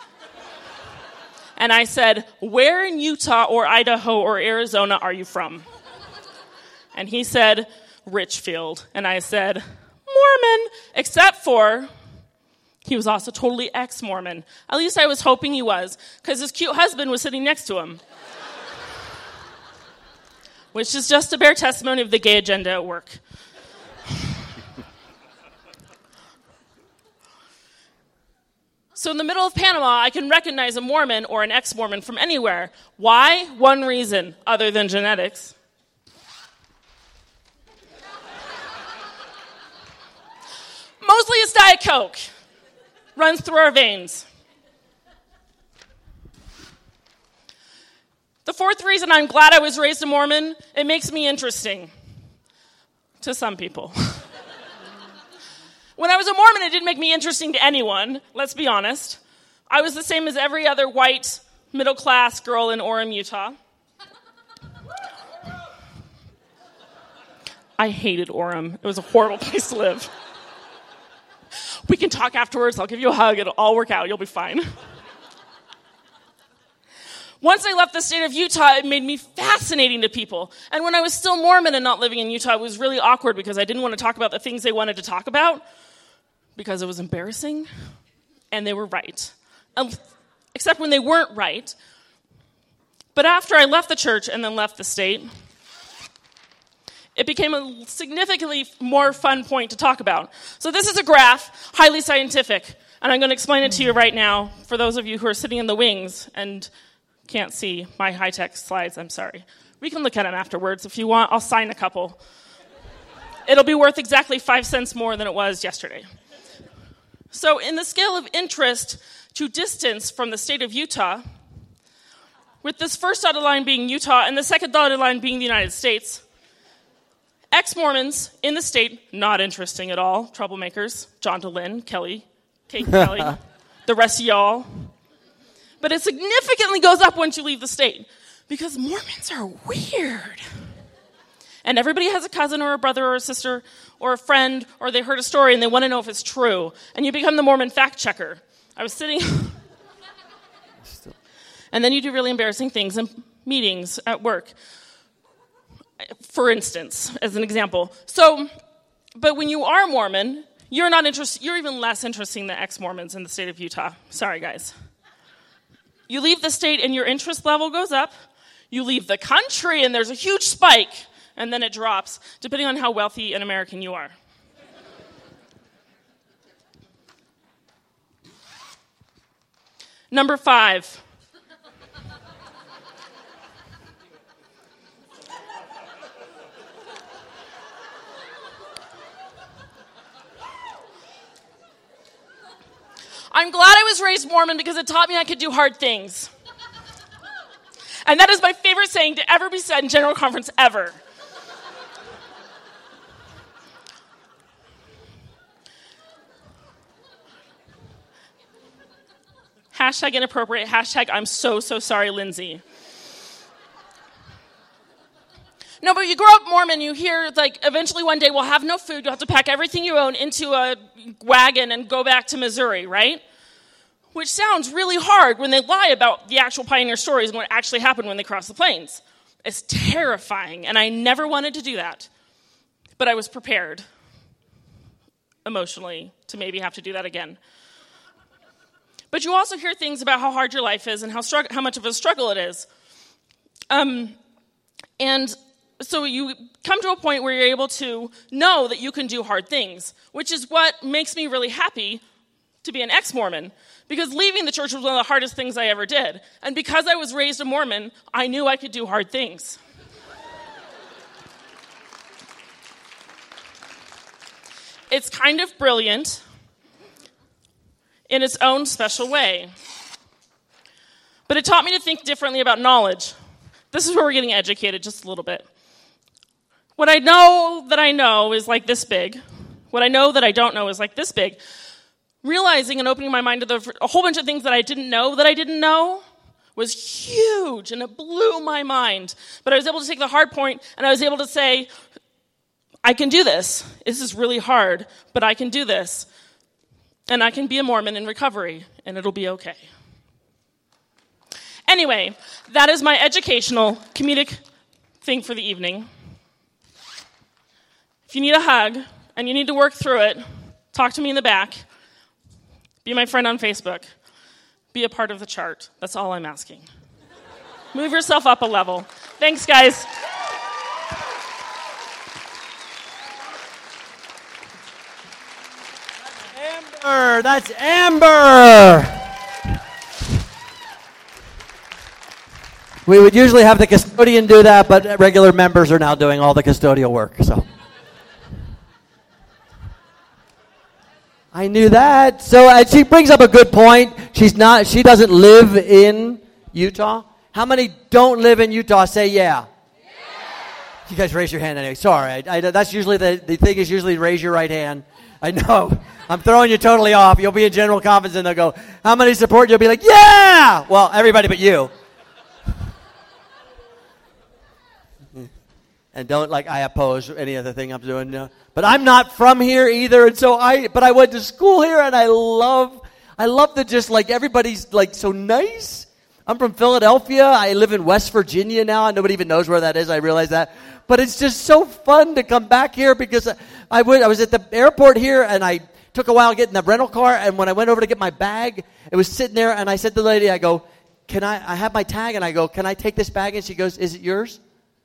And I said, where in Utah or Idaho or Arizona are you from? And he said, Richfield. And I said, Mormon, except for he was also totally ex-Mormon. At least I was hoping he was, because his cute husband was sitting next to him. Which is just a bare testimony of the gay agenda at work. So in the middle of Panama, I can recognize a Mormon or an ex-Mormon from anywhere. Why? One reason, other than genetics. Mostly it's Diet Coke. Runs through our veins. The fourth reason I'm glad I was raised a Mormon, it makes me interesting. To some people. When I was a Mormon, it didn't make me interesting to anyone, let's be honest. I was the same as every other white middle-class girl in Orem, Utah. I hated Orem. It was a horrible place to live. We can talk afterwards. I'll give you a hug. It'll all work out. You'll be fine. Once I left the state of Utah, it made me fascinating to people. And when I was still Mormon and not living in Utah, it was really awkward because I didn't want to talk about the things they wanted to talk about because it was embarrassing, and they were right. Except when they weren't right. But after I left the church and then left the state, it became a significantly more fun point to talk about. So this is a graph, highly scientific, and I'm going to explain it to you right now for those of you who are sitting in the wings and can't see my high-tech slides. I'm sorry. We can look at them afterwards if you want. I'll sign a couple. It'll be worth exactly 5 cents more than it was yesterday. So in the scale of interest to distance from the state of Utah, with this first dotted line being Utah and the second dotted line being the United States, ex-Mormons in the state, not interesting at all, troublemakers, John DeLynn, Kelly, Kate Kelly, the rest of y'all. But it significantly goes up once you leave the state because Mormons are weird. And everybody has a cousin or a brother or a sister or a friend, or they heard a story and they want to know if it's true. And you become the Mormon fact checker. I was sitting... And then you do really embarrassing things in meetings at work. For instance, as an example. But when you are Mormon, you're even less interesting than ex-Mormons in the state of Utah. Sorry, guys. You leave the state and your interest level goes up. You leave the country and there's a huge spike, and then it drops, depending on how wealthy an American you are. Number 5. I'm glad I was raised Mormon because it taught me I could do hard things. And that is my favorite saying to ever be said in General Conference ever. Hashtag inappropriate. Hashtag I'm so sorry, Lindsay. No, but you grow up Mormon, you hear, eventually one day we'll have no food, you'll have to pack everything you own into a wagon and go back to Missouri, right? Which sounds really hard when they lie about the actual pioneer stories and what actually happened when they crossed the plains. It's terrifying, and I never wanted to do that. But I was prepared, emotionally, to maybe have to do that again. But you also hear things about how hard your life is and how much of a struggle it is. And so you come to a point where you're able to know that you can do hard things, which is what makes me really happy to be an ex-Mormon, because leaving the church was one of the hardest things I ever did. And because I was raised a Mormon, I knew I could do hard things. It's kind of brilliant in its own special way. But it taught me to think differently about knowledge. This is where we're getting educated just a little bit. What I know that I know is like this big. What I know that I don't know is like this big. Realizing and opening my mind to a whole bunch of things that I didn't know was huge, and it blew my mind. But I was able to take the hard point, and I was able to say, I can do this. This is really hard, but I can do this. And I can be a Mormon in recovery, and it'll be okay. Anyway, that is my educational, comedic thing for the evening. If you need a hug, and you need to work through it, talk to me in the back. Be my friend on Facebook. Be a part of the chart. That's all I'm asking. Move yourself up a level. Thanks, guys. Amber, that's Amber. We would usually have the custodian do that, but regular members are now doing all the custodial work. So I knew that. So she brings up a good point. She doesn't live in Utah. How many don't live in Utah? Say yeah. You guys raise your hand anyway. Sorry. That's usually the thing is usually raise your right hand. I know. I'm throwing you totally off. You'll be in general conference and they'll go, how many support? You'll be like, yeah! Well, everybody but you. And don't I oppose any other thing I'm doing. No. But I'm not from here either, and so I went to school here, and I love that just everybody's so nice. I'm from Philadelphia. I live in West Virginia now, and nobody even knows where that is. I realize that. But it's just so fun to come back here because I was at the airport here, and I took a while getting the rental car, and when I went over to get my bag, it was sitting there, and I said to the lady, I go, I have my tag, and I go, can I take this bag? And she goes, is it yours?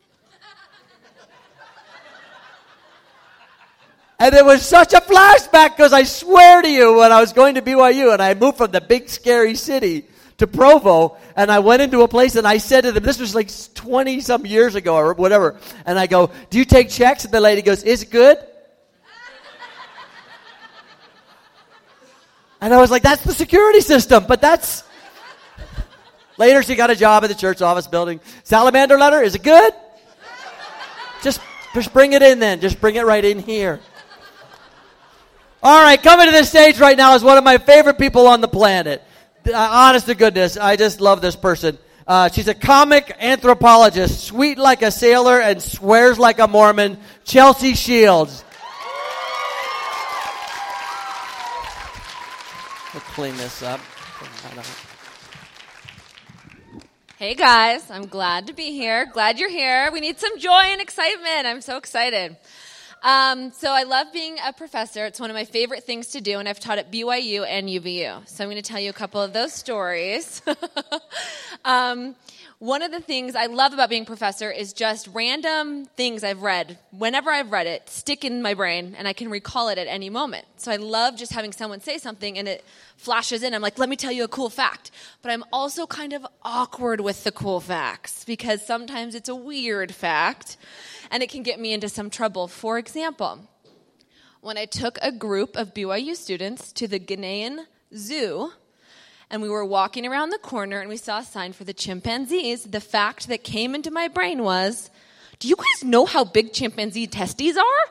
And it was such a flashback because I swear to you, when I was going to BYU, and I moved from the big scary city to Provo, and I went into a place and I said to them, this was 20-some years ago or whatever, and I go, do you take checks? And the lady goes, is it good? And I was like, that's the security system, but that's... Later she got a job at the church office building. Salamander letter, is it good? Just bring it in then. Just bring it right in here. All right, coming to the stage right now is one of my favorite people on the planet. Honest to goodness, I just love this person. She's a comic anthropologist, sweet like a sailor and swears like a Mormon, Chelsea Shields. We'll clean this up. Hey guys, I'm glad to be here. Glad you're here. We need some joy and excitement. I'm so excited. So I love being a professor. It's one of my favorite things to do, and I've taught at BYU and UVU. So I'm going to tell you a couple of those stories. One of the things I love about being a professor is just random things I've read. Whenever I've read it, stick in my brain, and I can recall it at any moment. So I love just having someone say something, and it flashes in. I'm like, let me tell you a cool fact. But I'm also kind of awkward with the cool facts, because sometimes it's a weird fact, and it can get me into some trouble. For example, when I took a group of BYU students to the Ghanaian zoo, and we were walking around the corner, and we saw a sign for the chimpanzees, the fact that came into my brain was, do you guys know how big chimpanzee testes are?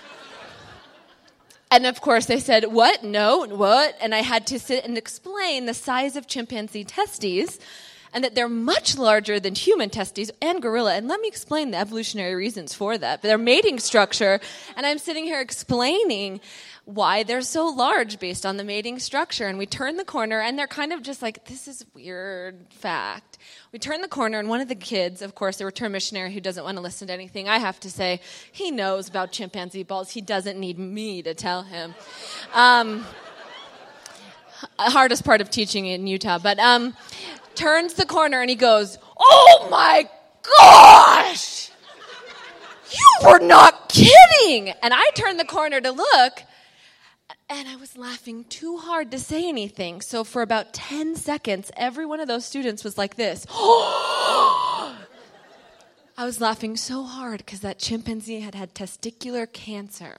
And of course they said, what? No, what? And I had to sit and explain the size of chimpanzee testes, and that they're much larger than human testes and gorilla. And let me explain the evolutionary reasons for that. Their mating structure, and I'm sitting here explaining why they're so large based on the mating structure. And we turn the corner, and they're kind of just like, this is a weird fact. We turn the corner, and one of the kids, of course, a return missionary who doesn't want to listen to anything I have to say, he knows about chimpanzee balls. He doesn't need me to tell him. Hardest part of teaching in Utah. But turns the corner, and he goes, oh my gosh! You were not kidding! And I turned the corner to look, and I was laughing too hard to say anything. So for about 10 seconds, every one of those students was like this. I was laughing so hard because that chimpanzee had testicular cancer.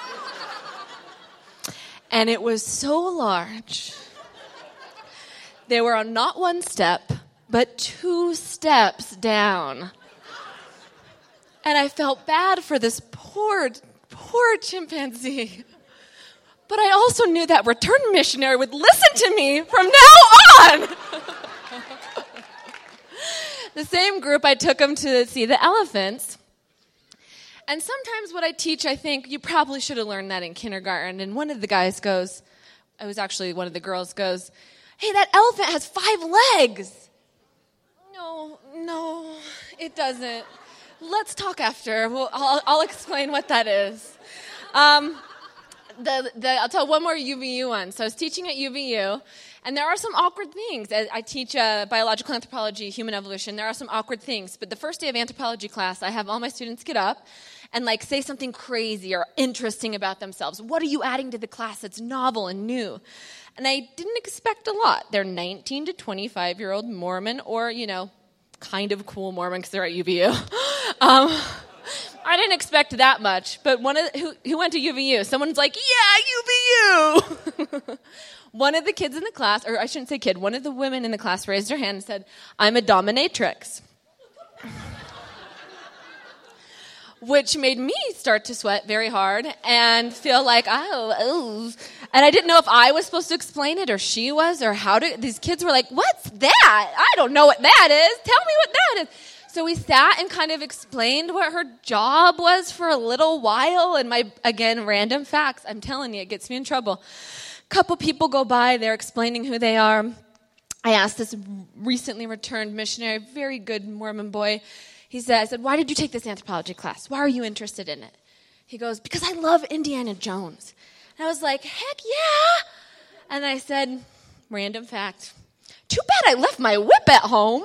And it was so large. They were on not one step, but 2 steps down. And I felt bad for this poor chimpanzee. But I also knew that return missionary would listen to me from now on. The same group, I took them to see the elephants. And sometimes what I teach, I think, you probably should have learned that in kindergarten. And one of the guys goes, it was actually one of the girls goes, hey, that elephant has 5 legs. No, it doesn't. Let's talk after. I'll explain what that is. I'll tell one more UVU one. So I was teaching at UVU, and there are some awkward things. I teach biological anthropology, human evolution. There are some awkward things. But the first day of anthropology class, I have all my students get up and say something crazy or interesting about themselves. What are you adding to the class that's novel and new? And I didn't expect a lot. They're 19 to 25-year-old Mormon or, kind of cool Mormon because they're at UVU. I didn't expect that much, but who went to UVU? Someone's like, yeah, UVU! One of the kids in the class, or I shouldn't say kid, one of the women in the class raised her hand and said, I'm a dominatrix. which made me start to sweat very hard and feel like, oh. And I didn't know if I was supposed to explain it or she was, or these kids were like, what's that? I don't know what that is. Tell me what that is. So we sat and kind of explained what her job was for a little while. And again, random facts. I'm telling you, it gets me in trouble. A couple people go by, they're explaining who they are. I asked this recently returned missionary, very good Mormon boy. I said, why did you take this anthropology class? Why are you interested in it? He goes, because I love Indiana Jones. And I was like, heck yeah. And I said, random fact, too bad I left my whip at home.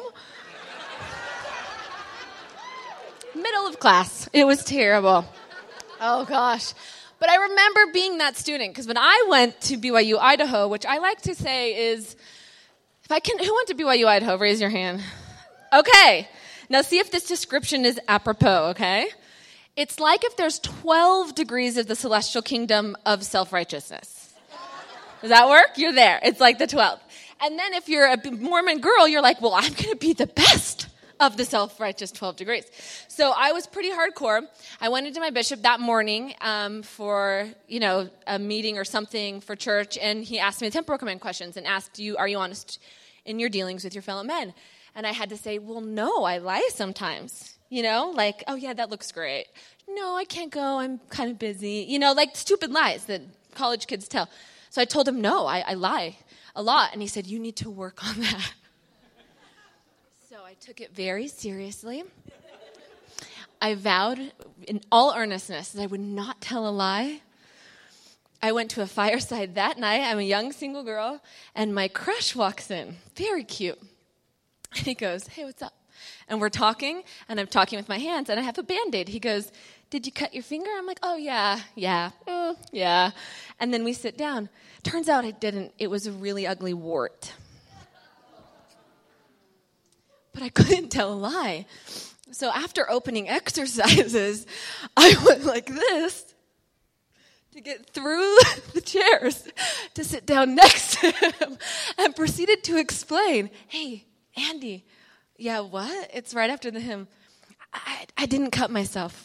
Middle of class. It was terrible. Oh, gosh. But I remember being that student, because when I went to BYU, Idaho, which I like to say is, who went to BYU, Idaho? Raise your hand. Okay. Now see if this description is apropos, okay? It's like if there's 12 degrees of the celestial kingdom of self-righteousness. Does that work? You're there. It's like the 12th. And then if you're a Mormon girl, you're like, well, I'm going to be the best of the self-righteous 12 degrees. So I was pretty hardcore. I went into my bishop that morning for, a meeting or something for church, and he asked me the temporal command questions and asked, are you honest in your dealings with your fellow men? And I had to say, well, no, I lie sometimes. Like, oh, yeah, that looks great. No, I can't go. I'm kind of busy. Like stupid lies that college kids tell. So I told him, no, I lie a lot. And he said, you need to work on that. So I took it very seriously. I vowed in all earnestness that I would not tell a lie. I went to a fireside that night. I'm a young single girl, and my crush walks in. Very cute. And he goes, hey, what's up? And we're talking, and I'm talking with my hands, and I have a Band-Aid. He goes, did you cut your finger? I'm like, oh, yeah. Yeah. And then we sit down. Turns out I didn't. It was a really ugly wart. But I couldn't tell a lie. So after opening exercises, I went like this to get through the chairs to sit down next to him and proceeded to explain, hey, Andy, yeah, what? It's right after the hymn. I didn't cut myself.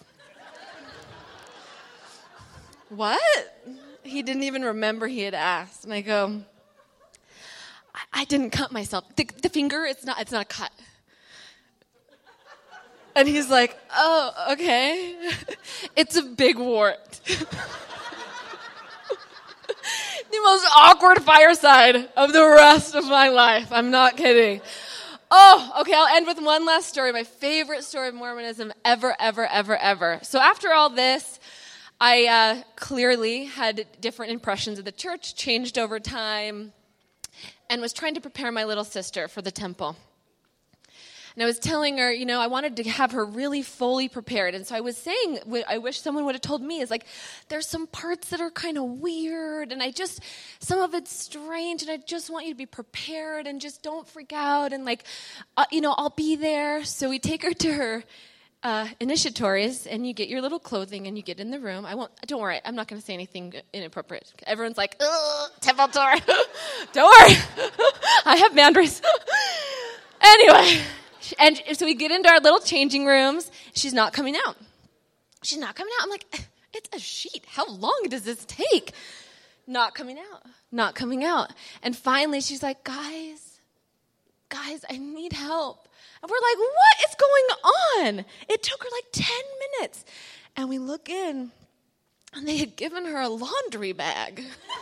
What? He didn't even remember he had asked. And I go, I didn't cut myself. The finger, it's not a cut. And he's like, oh, okay. It's a big wart. The most awkward fireside of the rest of my life. I'm not kidding. Oh, okay, I'll end with one last story. My favorite story of Mormonism ever. So after all this, I clearly had different impressions of the church, changed over time, and was trying to prepare my little sister for the temple. And I was telling her, I wanted to have her really fully prepared. And so I was saying, I wish someone would have told me, is like, there's some parts that are kind of weird, and some of it's strange, and I just want you to be prepared, and just don't freak out, and I'll be there. So we take her to her initiatories, and you get your little clothing, and you get in the room. Don't worry, I'm not going to say anything inappropriate. Everyone's like, temple tour. Don't worry. I have boundaries. Anyway. And so we get into our little changing rooms. She's not coming out. I'm like, it's a sheet. How long does this take? Not coming out. And finally she's like, guys, I need help. And we're like, what is going on? It took her like 10 minutes. And we look in, and they had given her a laundry bag.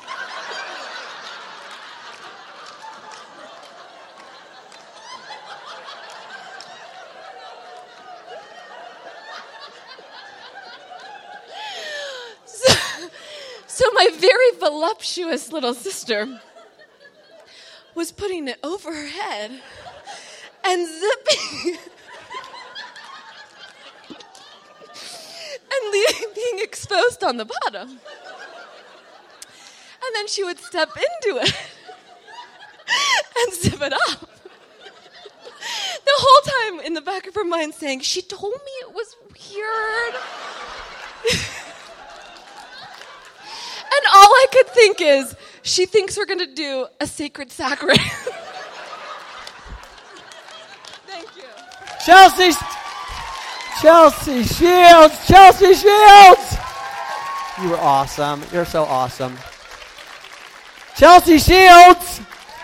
So my very voluptuous little sister was putting it over her head and zipping and being exposed on the bottom. And then she would step into it and zip it up. The whole time in the back of her mind saying, she told me it was weird. And all I could think is, she thinks we're going to do a sacred sacrament. Thank you. Chelsea, Chelsea Shields! Chelsea Shields! You were awesome. You're so awesome. Chelsea Shields!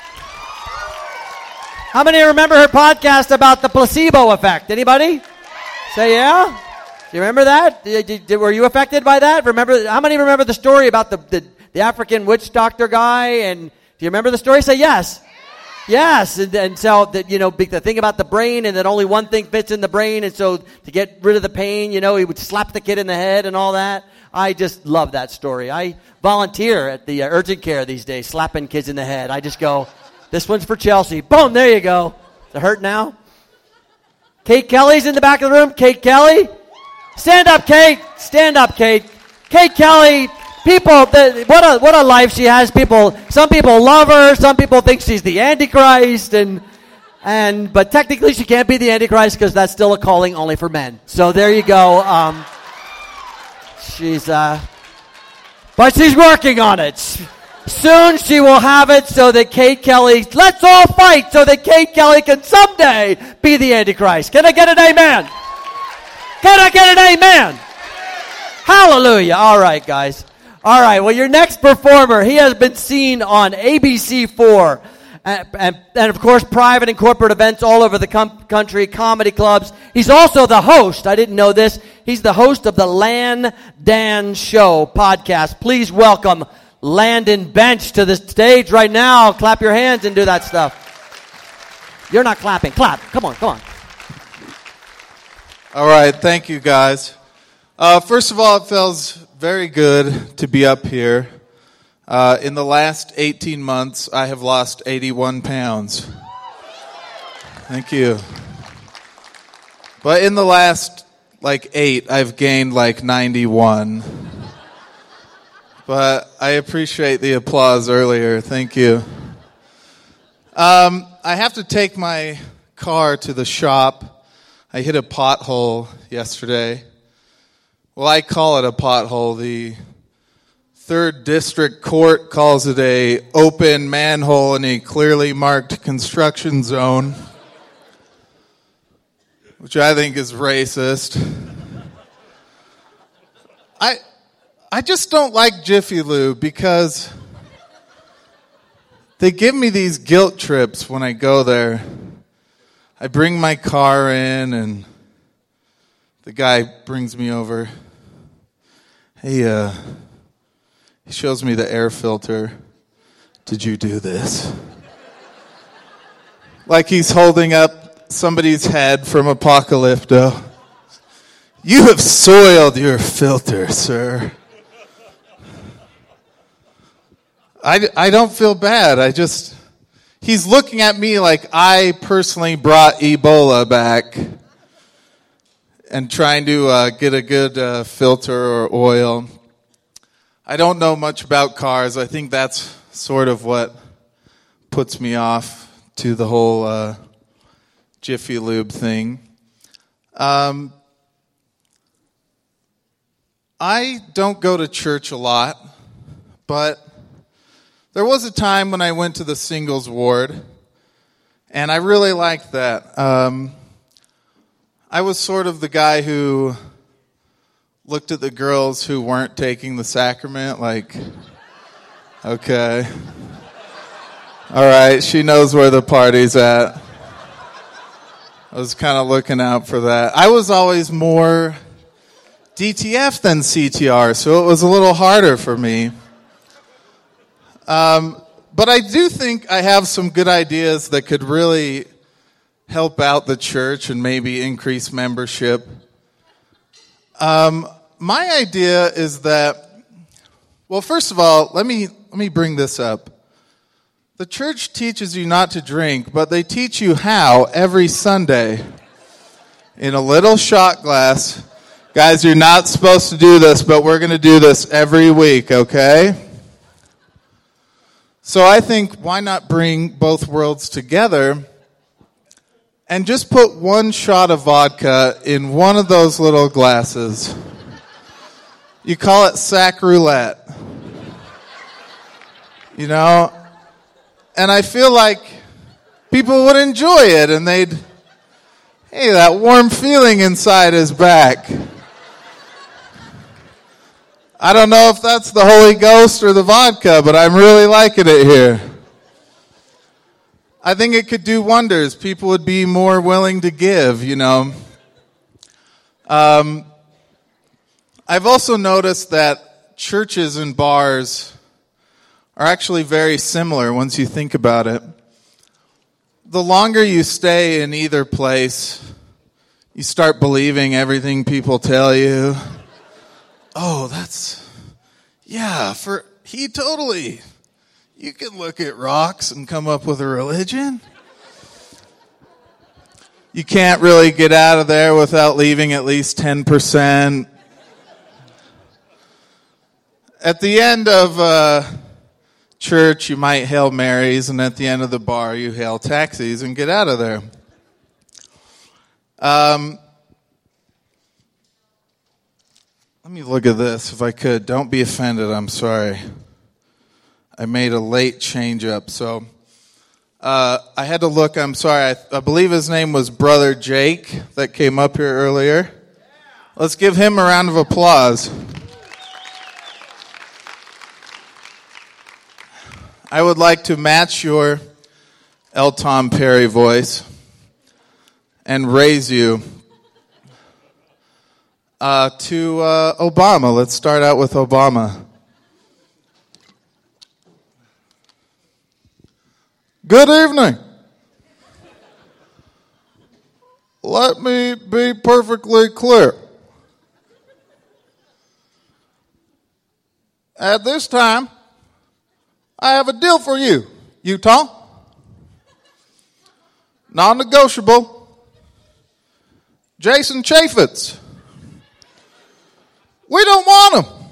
How many remember her podcast about the placebo effect? Anybody? Say yeah? Do you remember that? Were you affected by that? How many remember the story about the African witch doctor guy? And do you remember the story? Say yes. Yes, and so that the thing about the brain, and that only one thing fits in the brain, and so to get rid of the pain, he would slap the kid in the head and all that. I just love that story. I volunteer at the urgent care these days, slapping kids in the head. I just go, this one's for Chelsea. Boom, there you go. Does it hurt now? Kate Kelly's in the back of the room. Kate Kelly, stand up, Kate. Stand up, Kate. Kate Kelly. People, what a life she has. Some people love her. Some people think she's the Antichrist, but technically she can't be the Antichrist because that's still a calling only for men. So there you go. But she's working on it. Soon she will have it so that Kate Kelly. Let's all fight so that Kate Kelly can someday be the Antichrist. Can I get an amen? Can I get an amen? Hallelujah! All right, guys. All right, well, your next performer, he has been seen on ABC4 and of course, private and corporate events all over the country, comedy clubs. He's also the host. I didn't know this. He's the host of the Lan Dan Show podcast. Please welcome Landon Bench to the stage right now. Clap your hands and do that stuff. You're not clapping. Clap. Come on. All right, thank you, guys. First of all, it feels very good to be up here. In the last 18 months, I have lost 81 pounds. Thank you. But in the last, 8, I've gained 91. But I appreciate the applause earlier. Thank you. I have to take my car to the shop. I hit a pothole yesterday. Well, I call it a pothole. The 3rd District Court calls it a open manhole in a clearly marked construction zone, which I think is racist. I just don't like Jiffy Lube because they give me these guilt trips when I go there. I bring my car in and the guy brings me over. He shows me the air filter. Did you do this? Like he's holding up somebody's head from Apocalypto. You have soiled your filter, sir. I don't feel bad. He's looking at me like I personally brought Ebola back and trying to get a good filter or oil. I don't know much about cars. I think that's sort of what puts me off to the whole Jiffy Lube thing. I don't go to church a lot, but there was a time when I went to the singles ward, and I really liked that. I was sort of the guy who looked at the girls who weren't taking the sacrament like, okay, all right, she knows where the party's at. I was kind of looking out for that. I was always more DTF than CTR, so it was a little harder for me. But I do think I have some good ideas that could really help out the church and maybe increase membership. My idea is that, well, first of all, let me bring this up. The church teaches you not to drink, but they teach you how every Sunday in a little shot glass. Guys, you're not supposed to do this, but we're going to do this every week, okay? So I think, why not bring both worlds together and just put one shot of vodka in one of those little glasses. You call it sac roulette. You know? And I feel like people would enjoy it, and they'd Hey, that warm feeling inside is back. I don't know if that's the Holy Ghost or the vodka, but I'm really liking it here. I think it could do wonders. People would be more willing to give, you know. I've also noticed that churches and bars are actually very similar once you think about it. The longer you stay in either place, you start believing everything people tell you. Oh, totally. You can look at rocks and come up with a religion. You can't really get out of there without leaving at least 10%. At the end of church, you might hail Marys, and at the end of the bar, you hail taxis and get out of there. Let me look at this, if I could. Don't be offended, I'm sorry. I made a late change-up, so I had to look. I'm sorry. I believe his name was Brother Jake that came up here earlier. Let's give him a round of applause. I would like to match your L. Tom Perry voice and raise you to Obama. Let's start out with Obama. Good evening. Let me be perfectly clear. At this time, I have a deal for you, Utah. Non-negotiable. Jason Chaffetz. We don't want him.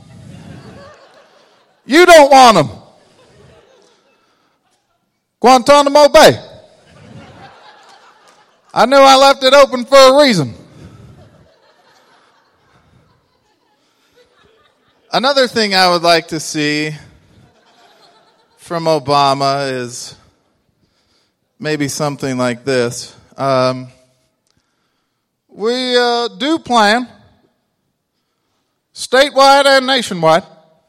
You don't want him. Guantanamo Bay. I knew I left it open for a reason. Another thing I would like to see from Obama is maybe something like this. We do plan, statewide and nationwide,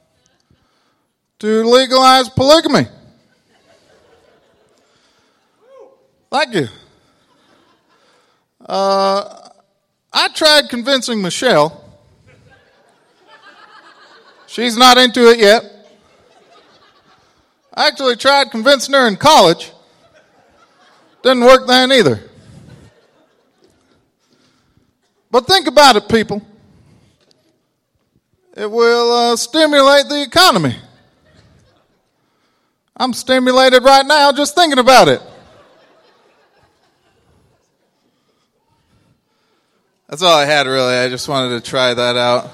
to legalize polygamy. Thank you. I tried convincing Michelle. She's not into it yet. I actually tried convincing her in college. Didn't work then either. But think about it, people. It will stimulate the economy. I'm stimulated right now just thinking about it. That's all I had, really. I just wanted to try that out.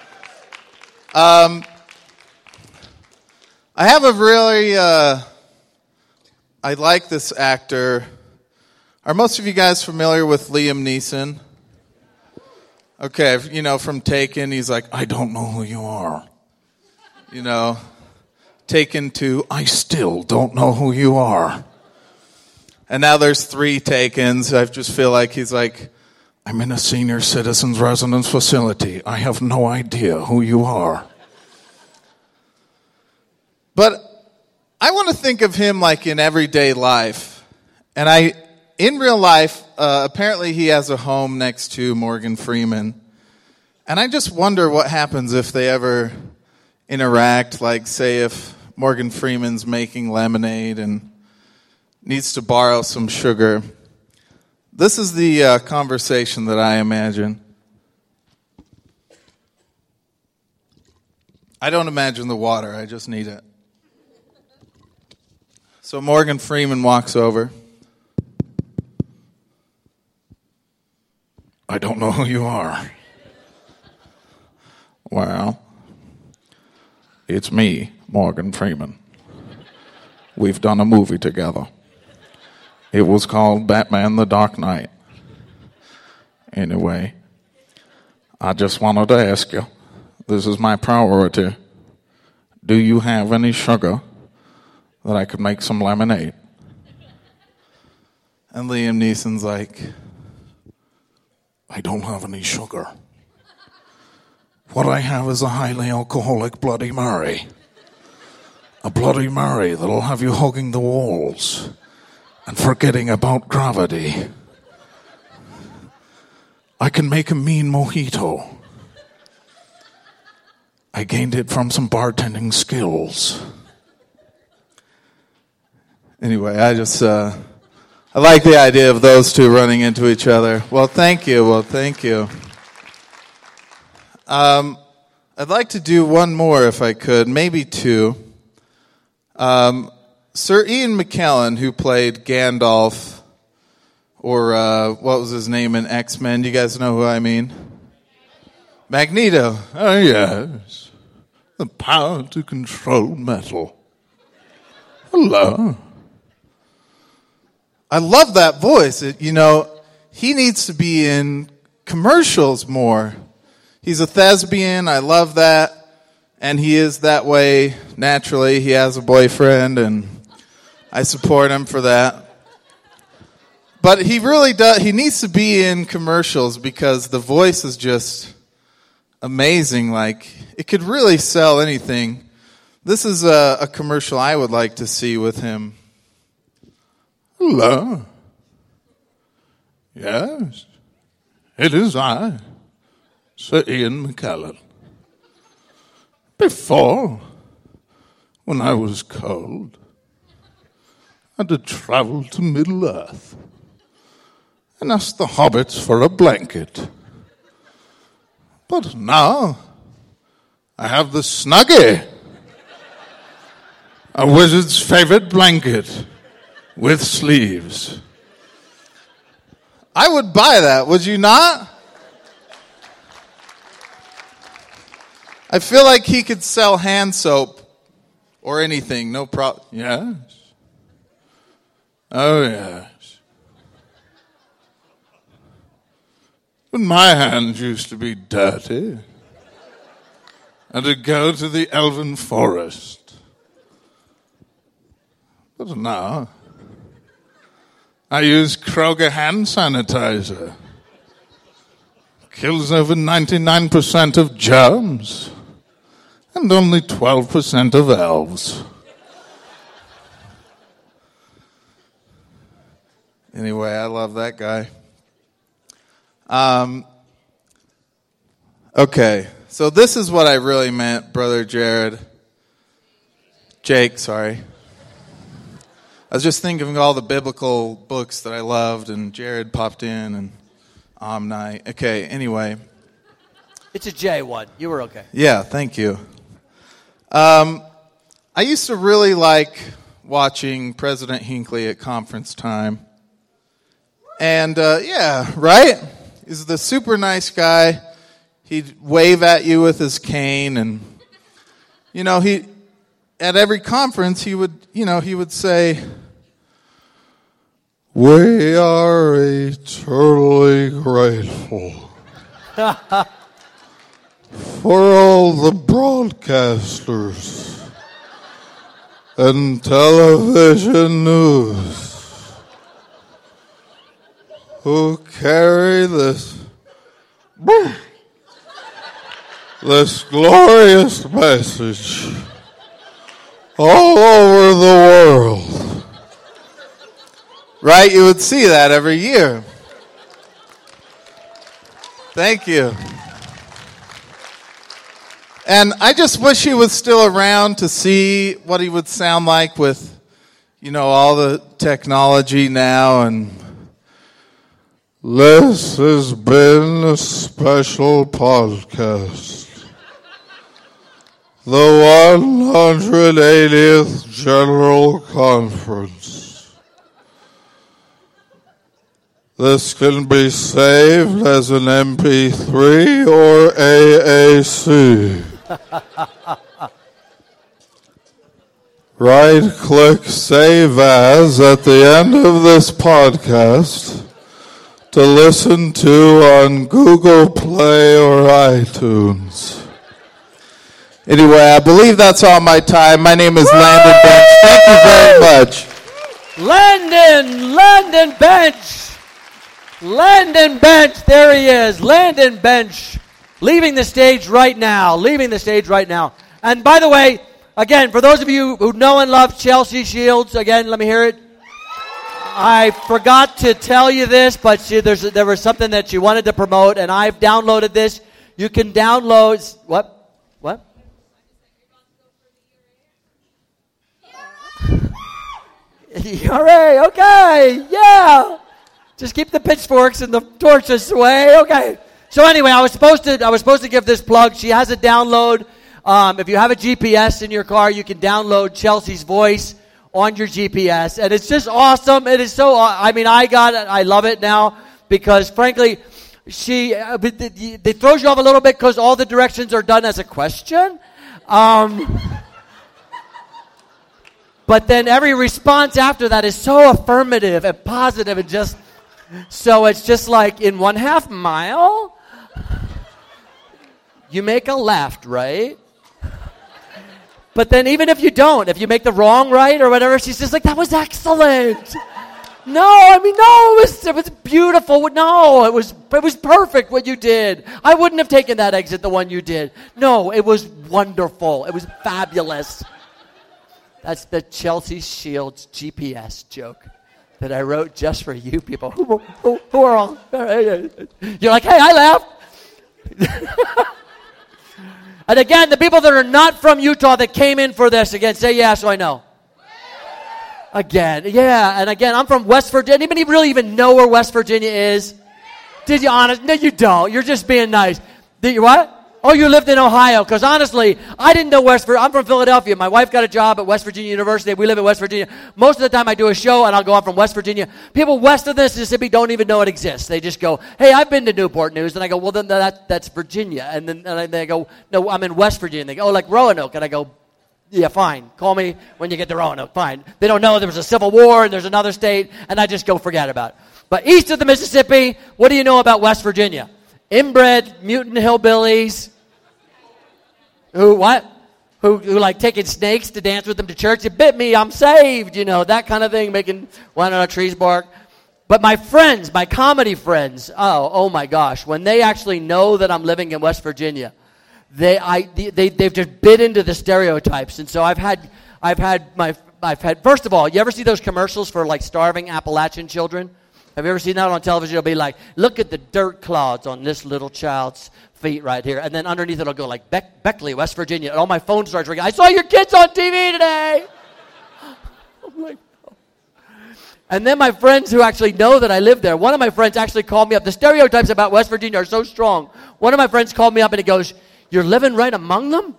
I have a really, I like this actor. Are most of you guys familiar with Liam Neeson? Okay, you know, from Taken, he's like, I don't know who you are. You know, Taken 2, I still don't know who you are. And now there's 3 Takens. I just feel like he's like, I'm in a senior citizens residence facility. I have no idea who you are. But I want to think of him like in everyday life. And in real life, apparently he has a home next to Morgan Freeman. And I just wonder what happens if they ever interact, like say if Morgan Freeman's making lemonade and needs to borrow some sugar. This is the conversation that I imagine. I don't imagine the water, I just need it. So Morgan Freeman walks over. I don't know who you are. Well, it's me, Morgan Freeman. We've done a movie together. It was called Batman the Dark Knight. Anyway, I just wanted to ask you, this is my priority. Do you have any sugar that I could make some lemonade? And Liam Neeson's like, I don't have any sugar. What I have is a highly alcoholic Bloody Mary. A Bloody Mary that'll have you hugging the walls and forgetting about gravity. I can make a mean mojito. I gained it from some bartending skills. Anyway, I like the idea of those two running into each other. Well, thank you. I'd like to do one more if I could, maybe two. Sir Ian McKellen, who played Gandalf, or what was his name in X-Men? Do you guys know who I mean? Magneto. Oh, yes. The power to control metal. Hello. I love that voice. He needs to be in commercials more. He's a thespian. I love that. And he is that way naturally. He has a boyfriend, and I support him for that. But he really does. He needs to be in commercials because the voice is just amazing. Like, it could really sell anything. This is a commercial I would like to see with him. Hello. Yes, it is I, Sir Ian McKellen. Before, when I was cold, I had to travel to Middle-earth and ask the hobbits for a blanket. But now, I have the Snuggie, a wizard's favorite blanket with sleeves. I would buy that, would you not? I feel like he could sell hand soap or anything, no problem. Yes. Oh, yes. But my hands used to be dirty. And to go to the elven forest. But now, I use Kroger hand sanitizer. Kills over 99% of germs. And only 12% of elves. Anyway, I love that guy. Okay, so this is what I really meant, Brother Jake, sorry. I was just thinking of all the biblical books that I loved, and Jared popped in, and Omni. Okay, anyway. It's a J one. You were okay. Yeah, thank you. I used to really like watching President Hinckley at conference time. And, yeah, right? He's the super nice guy. He'd wave at you with his cane. And, at every conference, he would say, "We are eternally grateful for all the broadcasters and television news who carry this glorious message all over the world." Right? You would see that every year. Thank you. And I just wish he was still around to see what he would sound like with, all the technology now. And this has been a special podcast. The 180th General Conference. This can be saved as an MP3 or AAC. Right-click Save As at the end of this podcast to listen to on Google Play or iTunes. Anyway, I believe that's all my time. My name is Landon Bench. Thank you very much. Landon Bench. Landon Bench, there he is. Landon Bench, leaving the stage right now. And by the way, again, for those of you who know and love Chelsea Shields, again, let me hear it. I forgot to tell you this, but there was something that she wanted to promote, and I've downloaded this. You can download, what? ERA, okay, yeah. Just keep the pitchforks and the torches away, okay. So anyway, I was supposed to give this plug. She has a download. If you have a GPS in your car, you can download Chelsea's voice on your GPS, and it's just awesome. It is so. I mean, I got it. I love it now because, frankly, they throws you off a little bit because all the directions are done as a question. But then every response after that is so affirmative and positive and just, so it's just like in 1/2 mile, you make a left, right? But then even if you don't, if you make the wrong right or whatever, she's just like, that was excellent. No, it was beautiful. No, it was perfect what you did. I wouldn't have taken that exit, the one you did. No, it was wonderful. It was fabulous. That's the Chelsea Shields GPS joke that I wrote just for you people. Who are all? You're like, hey, I laughed. And again, the people that are not from Utah that came in for this, again, say yeah so I know. Again, yeah, and again, I'm from West Virginia. Anybody really even know where West Virginia is? Did you honest? No, you don't. You're just being nice. Did you what? Oh, you lived in Ohio, because honestly, I didn't know West Virginia. I'm from Philadelphia. My wife got a job at West Virginia University. We live in West Virginia. Most of the time I do a show, and I'll go, I'm from West Virginia. People west of the Mississippi don't even know it exists. They just go, hey, I've been to Newport News. And I go, well, then that's Virginia. And then they go, no, I'm in West Virginia. And they go, oh, like Roanoke. And I go, yeah, fine. Call me when you get to Roanoke. Fine. They don't know there was a Civil War, and there's another state, and I just go forget about it. But east of the Mississippi, what do you know about West Virginia? Inbred, mutant hillbillies. Who like taking snakes to dance with them to church. It bit me, I'm saved, that kind of thing, making one on a tree's bark. But my friends, my comedy friends, oh my gosh, when they actually know that I'm living in West Virginia, they've just bit into the stereotypes. And so I've had first of all, you ever see those commercials for like starving Appalachian children? Have you ever seen that on television? It'll be like, look at the dirt clods on this little child's feet right here. And then underneath it'll go like Beckley, West Virginia. And all my phone starts ringing. I saw your kids on TV today. I'm like, oh. And then my friends who actually know that I live there, one of my friends actually called me up. The stereotypes about West Virginia are so strong. One of my friends called me up and he goes, you're living right among them?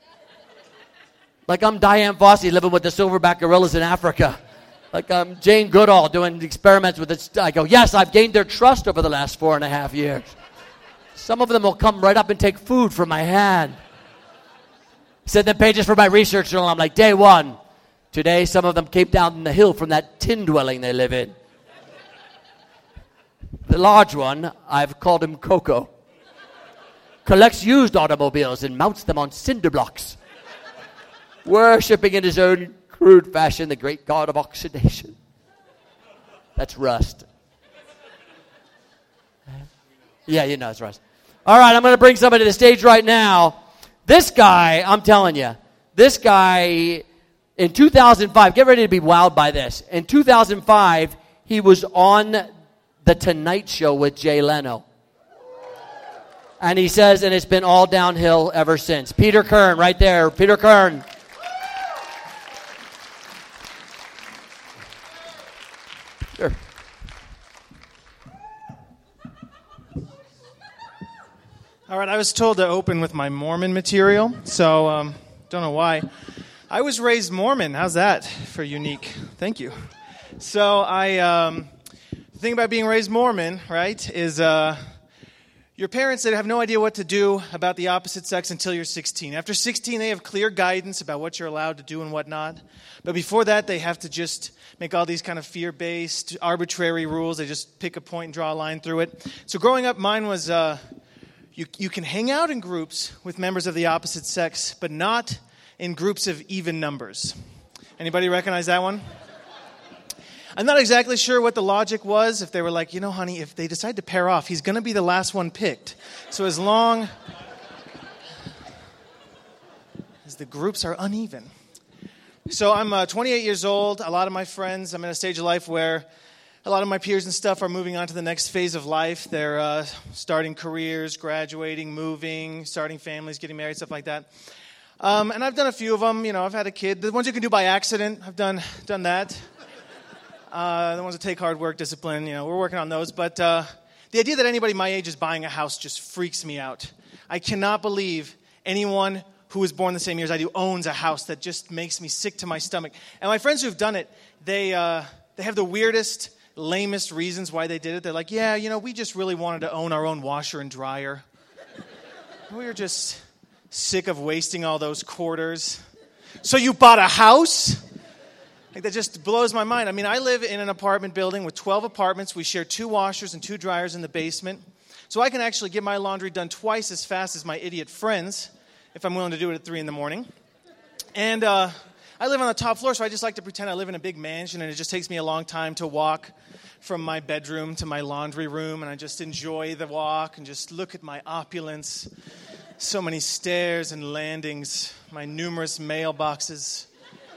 Like I'm Diane Fossey living with the silverback gorillas in Africa. Like I'm Jane Goodall doing experiments with it. I go, yes, I've gained their trust over the last 4.5 years. Some of them will come right up and take food from my hand. Send them pages for my research journal. I'm like, day one. Today, some of them came down the hill from that tin dwelling they live in. The large one, I've called him Coco. Collects used automobiles and mounts them on cinder blocks. Worshipping in his own crude fashion the great god of oxidation. That's rust. Yeah, it's rust. All right, I'm going to bring somebody to the stage right now. This guy, I'm telling you, in 2005, get ready to be wowed by this. In 2005, he was on The Tonight Show with Jay Leno. And he says, and it's been all downhill ever since. Peter Kern, right there. Peter Kern. Sure. All right, I was told to open with my Mormon material, so don't know why. I was raised Mormon. How's that for unique? Thank you. So the thing about being raised Mormon, right, is your parents, they have no idea what to do about the opposite sex until you're 16. After 16, they have clear guidance about what you're allowed to do and what not. But before that, they have to just make all these kind of fear-based, arbitrary rules. They just pick a point and draw a line through it. So growing up, mine was you can hang out in groups with members of the opposite sex, but not in groups of even numbers. Anybody recognize that one? I'm not exactly sure what the logic was. If they were like, honey, if they decide to pair off, he's going to be the last one picked. So as long as the groups are uneven. So I'm 28 years old. A lot of my friends, I'm in a stage of life where a lot of my peers and stuff are moving on to the next phase of life. They're starting careers, graduating, moving, starting families, getting married, stuff like that. And I've done a few of them. I've had a kid. The ones you can do by accident, I've done that. The ones that take hard work, discipline, we're working on those. But the idea that anybody my age is buying a house just freaks me out. I cannot believe anyone who was born the same year as I do owns a house. That just makes me sick to my stomach. And my friends who've done it, they have the weirdest, lamest reasons why they did it. They're like, we just really wanted to own our own washer and dryer. We were just sick of wasting all those quarters. So you bought a house? Like, that just blows my mind. I mean, I live in an apartment building with 12 apartments. We share 2 washers and 2 dryers in the basement. So I can actually get my laundry done twice as fast as my idiot friends if I'm willing to do it at 3 in the morning. And I live on the top floor, so I just like to pretend I live in a big mansion, and it just takes me a long time to walk from my bedroom to my laundry room, and I just enjoy the walk and just look at my opulence. So many stairs and landings, my numerous mailboxes.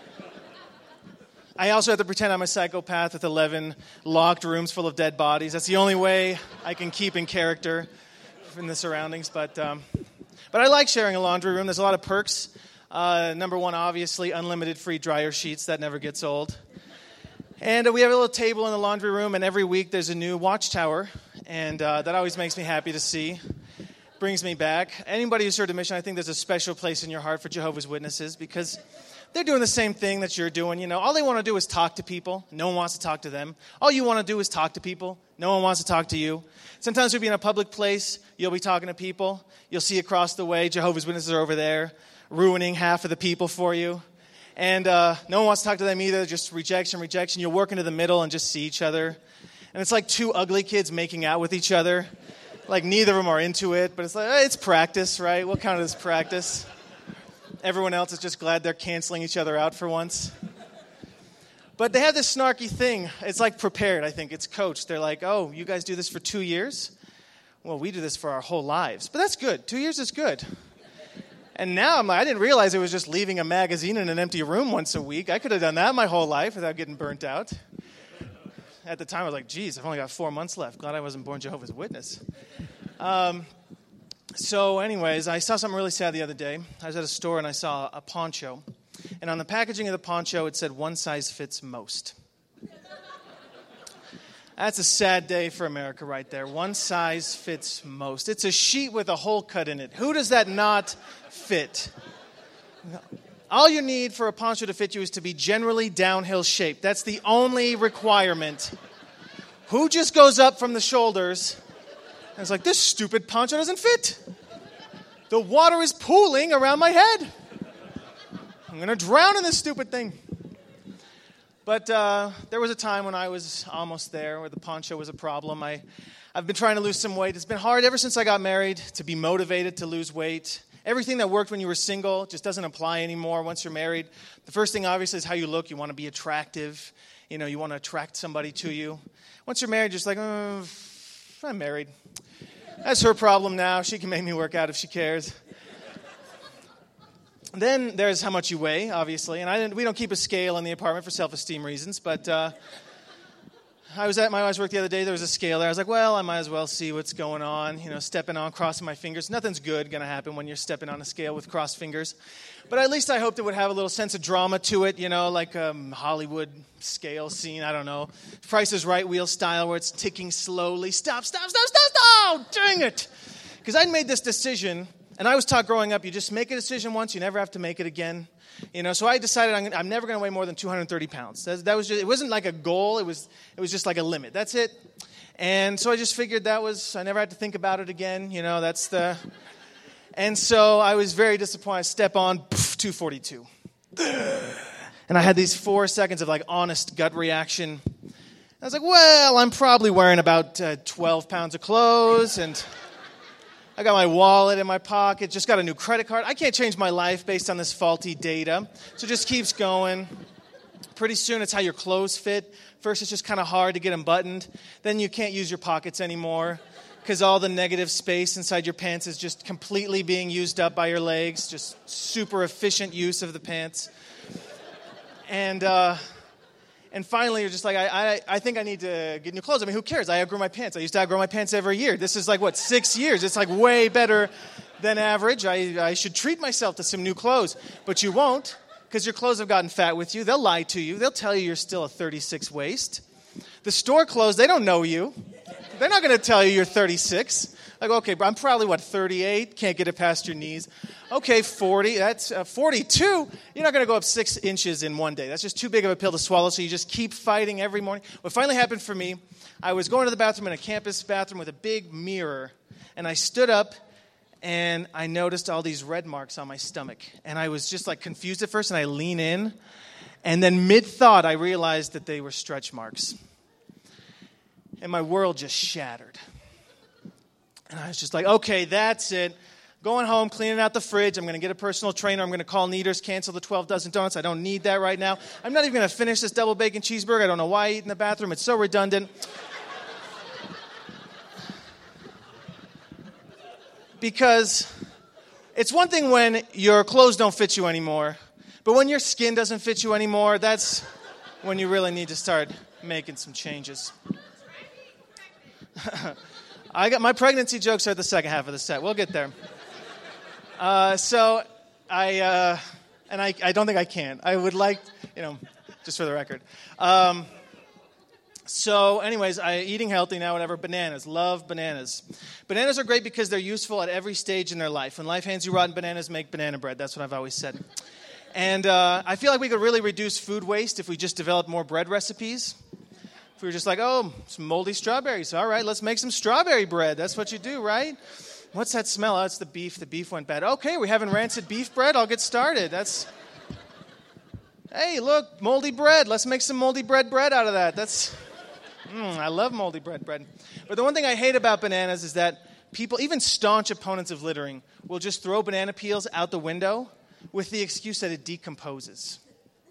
I also have to pretend I'm a psychopath with 11 locked rooms full of dead bodies. That's the only way I can keep in character in the surroundings. But I like sharing a laundry room. There's a lot of perks. Number one, obviously, unlimited free dryer sheets. That never gets old. And we have a little table in the laundry room, and every week there's a new watchtower. And that always makes me happy to see. Brings me back. Anybody who's heard the mission, I think there's a special place in your heart for Jehovah's Witnesses, because they're doing the same thing that you're doing. All they want to do is talk to people. No one wants to talk to them. All you want to do is talk to people. No one wants to talk to you. Sometimes you'll be in a public place. You'll be talking to people. You'll see across the way Jehovah's Witnesses are over there ruining half of the people for you. And no one wants to talk to them either. Just rejection. You'll work into the middle and just see each other. And it's like 2 ugly kids making out with each other. Like, neither of them are into it, but it's like, it's practice, right? We'll count it as practice. Everyone else is just glad they're canceling each other out for once. But they have this snarky thing. It's like prepared, I think. It's coached. They're like, oh, you guys do this for 2 years? Well, we do this for our whole lives. But that's good. 2 years is good. And now I'm like, I didn't realize it was just leaving a magazine in an empty room once a week. I could have done that my whole life without getting burnt out. At the time, I was like, geez, I've only got 4 months left. Glad I wasn't born Jehovah's Witness. So anyways, I saw something really sad the other day. I was at a store and I saw a poncho. And on the packaging of the poncho, it said, "One size fits most." That's a sad day for America right there. One size fits most. It's a sheet with a hole cut in it. Who does that not fit? All you need for a poncho to fit you is to be generally downhill shaped. That's the only requirement. Who just goes up from the shoulders and is like, this stupid poncho doesn't fit. The water is pooling around my head. I'm going to drown in this stupid thing. But there was a time when I was almost there where the poncho was a problem. I've been trying to lose some weight. It's been hard ever since I got married to be motivated to lose weight. Everything that worked when you were single just doesn't apply anymore once you're married. The first thing, obviously, is how you look. You want to be attractive. You want to attract somebody to you. Once you're married, you're just like, I'm married. That's her problem now. She can make me work out if she cares. Then there's how much you weigh, obviously. And we don't keep a scale in the apartment for self-esteem reasons. But I was at my wife's work the other day. There was a scale there. I was like, well, I might as well see what's going on. Stepping on, crossing my fingers. Nothing's good going to happen when you're stepping on a scale with crossed fingers. But at least I hoped it would have a little sense of drama to it, like a Hollywood scale scene. I don't know. Price is Right wheel style where it's ticking slowly. Stop. Dang it. Because I'd made this decision. And I was taught growing up, you just make a decision once, you never have to make it again. So I decided I'm never going to weigh more than 230 pounds. That was just, it wasn't like a goal, it was just like a limit. That's it. And so I just figured I never had to think about it again. And so I was very disappointed. I step on, 242. And I had these 4 seconds of honest gut reaction. I was like, well, I'm probably wearing about 12 pounds of clothes, and I got my wallet in my pocket, just got a new credit card. I can't change my life based on this faulty data. So it just keeps going. Pretty soon it's how your clothes fit. First it's just kind of hard to get them buttoned. Then you can't use your pockets anymore because all the negative space inside your pants is just completely being used up by your legs. Just super efficient use of the pants. And finally, you're just like, I think I need to get new clothes. I mean, who cares? I outgrew my pants. I used to outgrow my pants every year. This is 6 years? It's way better than average. I should treat myself to some new clothes. But you won't, because your clothes have gotten fat with you. They'll lie to you. They'll tell you you're still a 36 waist. The store clothes, they don't know you. They're not going to tell you you're 36. Okay, but I'm probably, 38? Can't get it past your knees. Okay, 40. That's 42. You're not going to go up 6 inches in one day. That's just too big of a pill to swallow, so you just keep fighting every morning. What finally happened for me, I was going to the bathroom in a campus bathroom with a big mirror, and I stood up, and I noticed all these red marks on my stomach. And I was just confused at first, and I lean in, and then mid-thought, I realized that they were stretch marks. And my world just shattered. And I was just okay, that's it. Going home, cleaning out the fridge. I'm going to get a personal trainer. I'm going to call Kneaders, cancel the 12 dozen donuts. I don't need that right now. I'm not even going to finish this double bacon cheeseburger. I don't know why I eat in the bathroom. It's so redundant. Because it's one thing when your clothes don't fit you anymore. But when your skin doesn't fit you anymore, that's when you really need to start making some changes. My pregnancy jokes are the second half of the set. We'll get there. I don't think I can. I would like, just for the record. So anyways, eating healthy now, whatever. Bananas. Love bananas. Bananas are great because they're useful at every stage in their life. When life hands you rotten bananas, make banana bread. That's what I've always said. And I feel like we could really reduce food waste if we just developed more bread recipes. If we were just some moldy strawberries. All right, let's make some strawberry bread. That's what you do, right? What's that smell? Oh, it's the beef. The beef went bad. Okay, we're having rancid beef bread. I'll get started. Hey, look, moldy bread. Let's make some moldy bread out of that. I love moldy bread. But the one thing I hate about bananas is that people, even staunch opponents of littering, will just throw banana peels out the window with the excuse that it decomposes.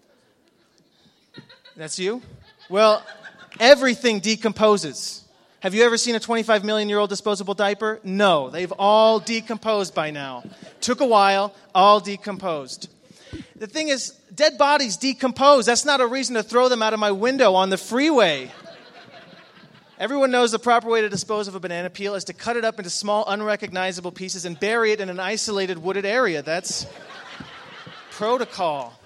That's you? Well, everything decomposes. Have you ever seen a 25 million-year-old disposable diaper? No, they've all decomposed by now. Took a while, all decomposed. The thing is, dead bodies decompose. That's not a reason to throw them out of my window on the freeway. Everyone knows the proper way to dispose of a banana peel is to cut it up into small, unrecognizable pieces and bury it in an isolated wooded area. That's protocol.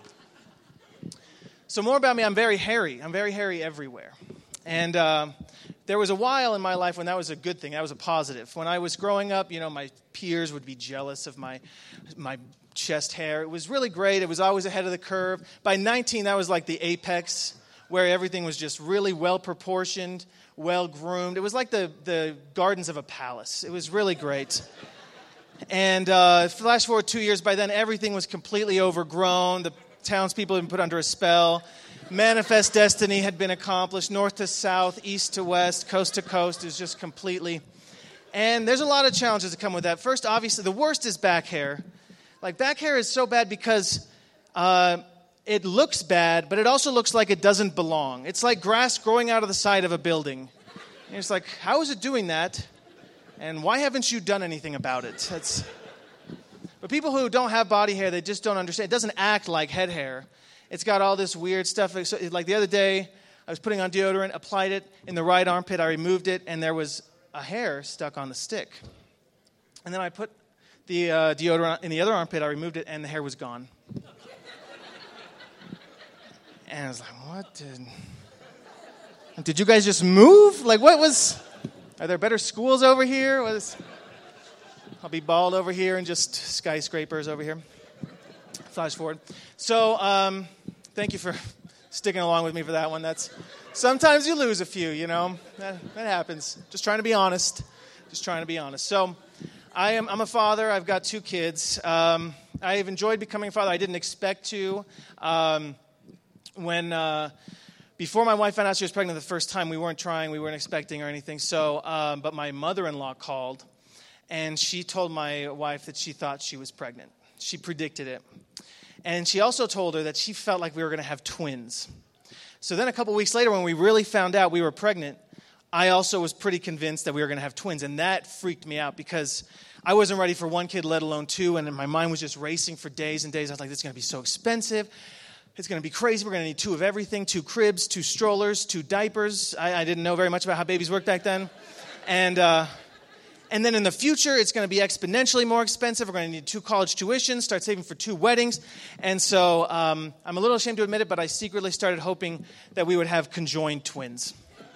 So more about me, I'm very hairy. I'm very hairy everywhere. And there was a while in my life when that was a good thing. That was a positive. When I was growing up, my peers would be jealous of my chest hair. It was really great. It was always ahead of the curve. By 19, that was the apex, where everything was just really well-proportioned, well-groomed. It was like the gardens of a palace. It was really great. And flash forward 2 years, by then everything was completely overgrown. The townspeople had been put under a spell. Manifest destiny had been accomplished. North to south, east to west, coast to coast is just completely. And there's a lot of challenges that come with that. First, obviously, the worst is back hair. Back hair is so bad because it looks bad, but it also looks like it doesn't belong. It's like grass growing out of the side of a building. And it's how is it doing that? And why haven't you done anything about it? But people who don't have body hair, they just don't understand. It doesn't act like head hair. It's got all this weird stuff. Like the other day, I was putting on deodorant, applied it in the right armpit, I removed it, and there was a hair stuck on the stick. And then I put the deodorant in the other armpit, I removed it, and the hair was gone. And I was what did you guys just move? Are there better schools over here? I'll be bald over here and just skyscrapers over here. Flash forward. So, thank you for sticking along with me for that one. Sometimes you lose a few, That happens. Just trying to be honest. So, I'm a father. I've got 2 kids. I have enjoyed becoming a father. I didn't expect to. Before my wife found out she was pregnant the first time, we weren't trying, we weren't expecting or anything. So, but my mother-in-law called, and she told my wife that she thought she was pregnant. She predicted it. And she also told her that she felt like we were going to have twins. So then a couple weeks later, when we really found out we were pregnant, I also was pretty convinced that we were going to have twins. And that freaked me out because I wasn't ready for one kid, let alone two. And my mind was just racing for days and days. I was like, this is going to be so expensive. It's going to be crazy. We're going to need 2 of everything, 2 cribs, 2 strollers, 2 diapers. I didn't know very much about how babies worked back then. And then in the future, it's going to be exponentially more expensive. We're going to need 2 college tuitions, start saving for 2 weddings. And so I'm a little ashamed to admit it, but I secretly started hoping that we would have conjoined twins.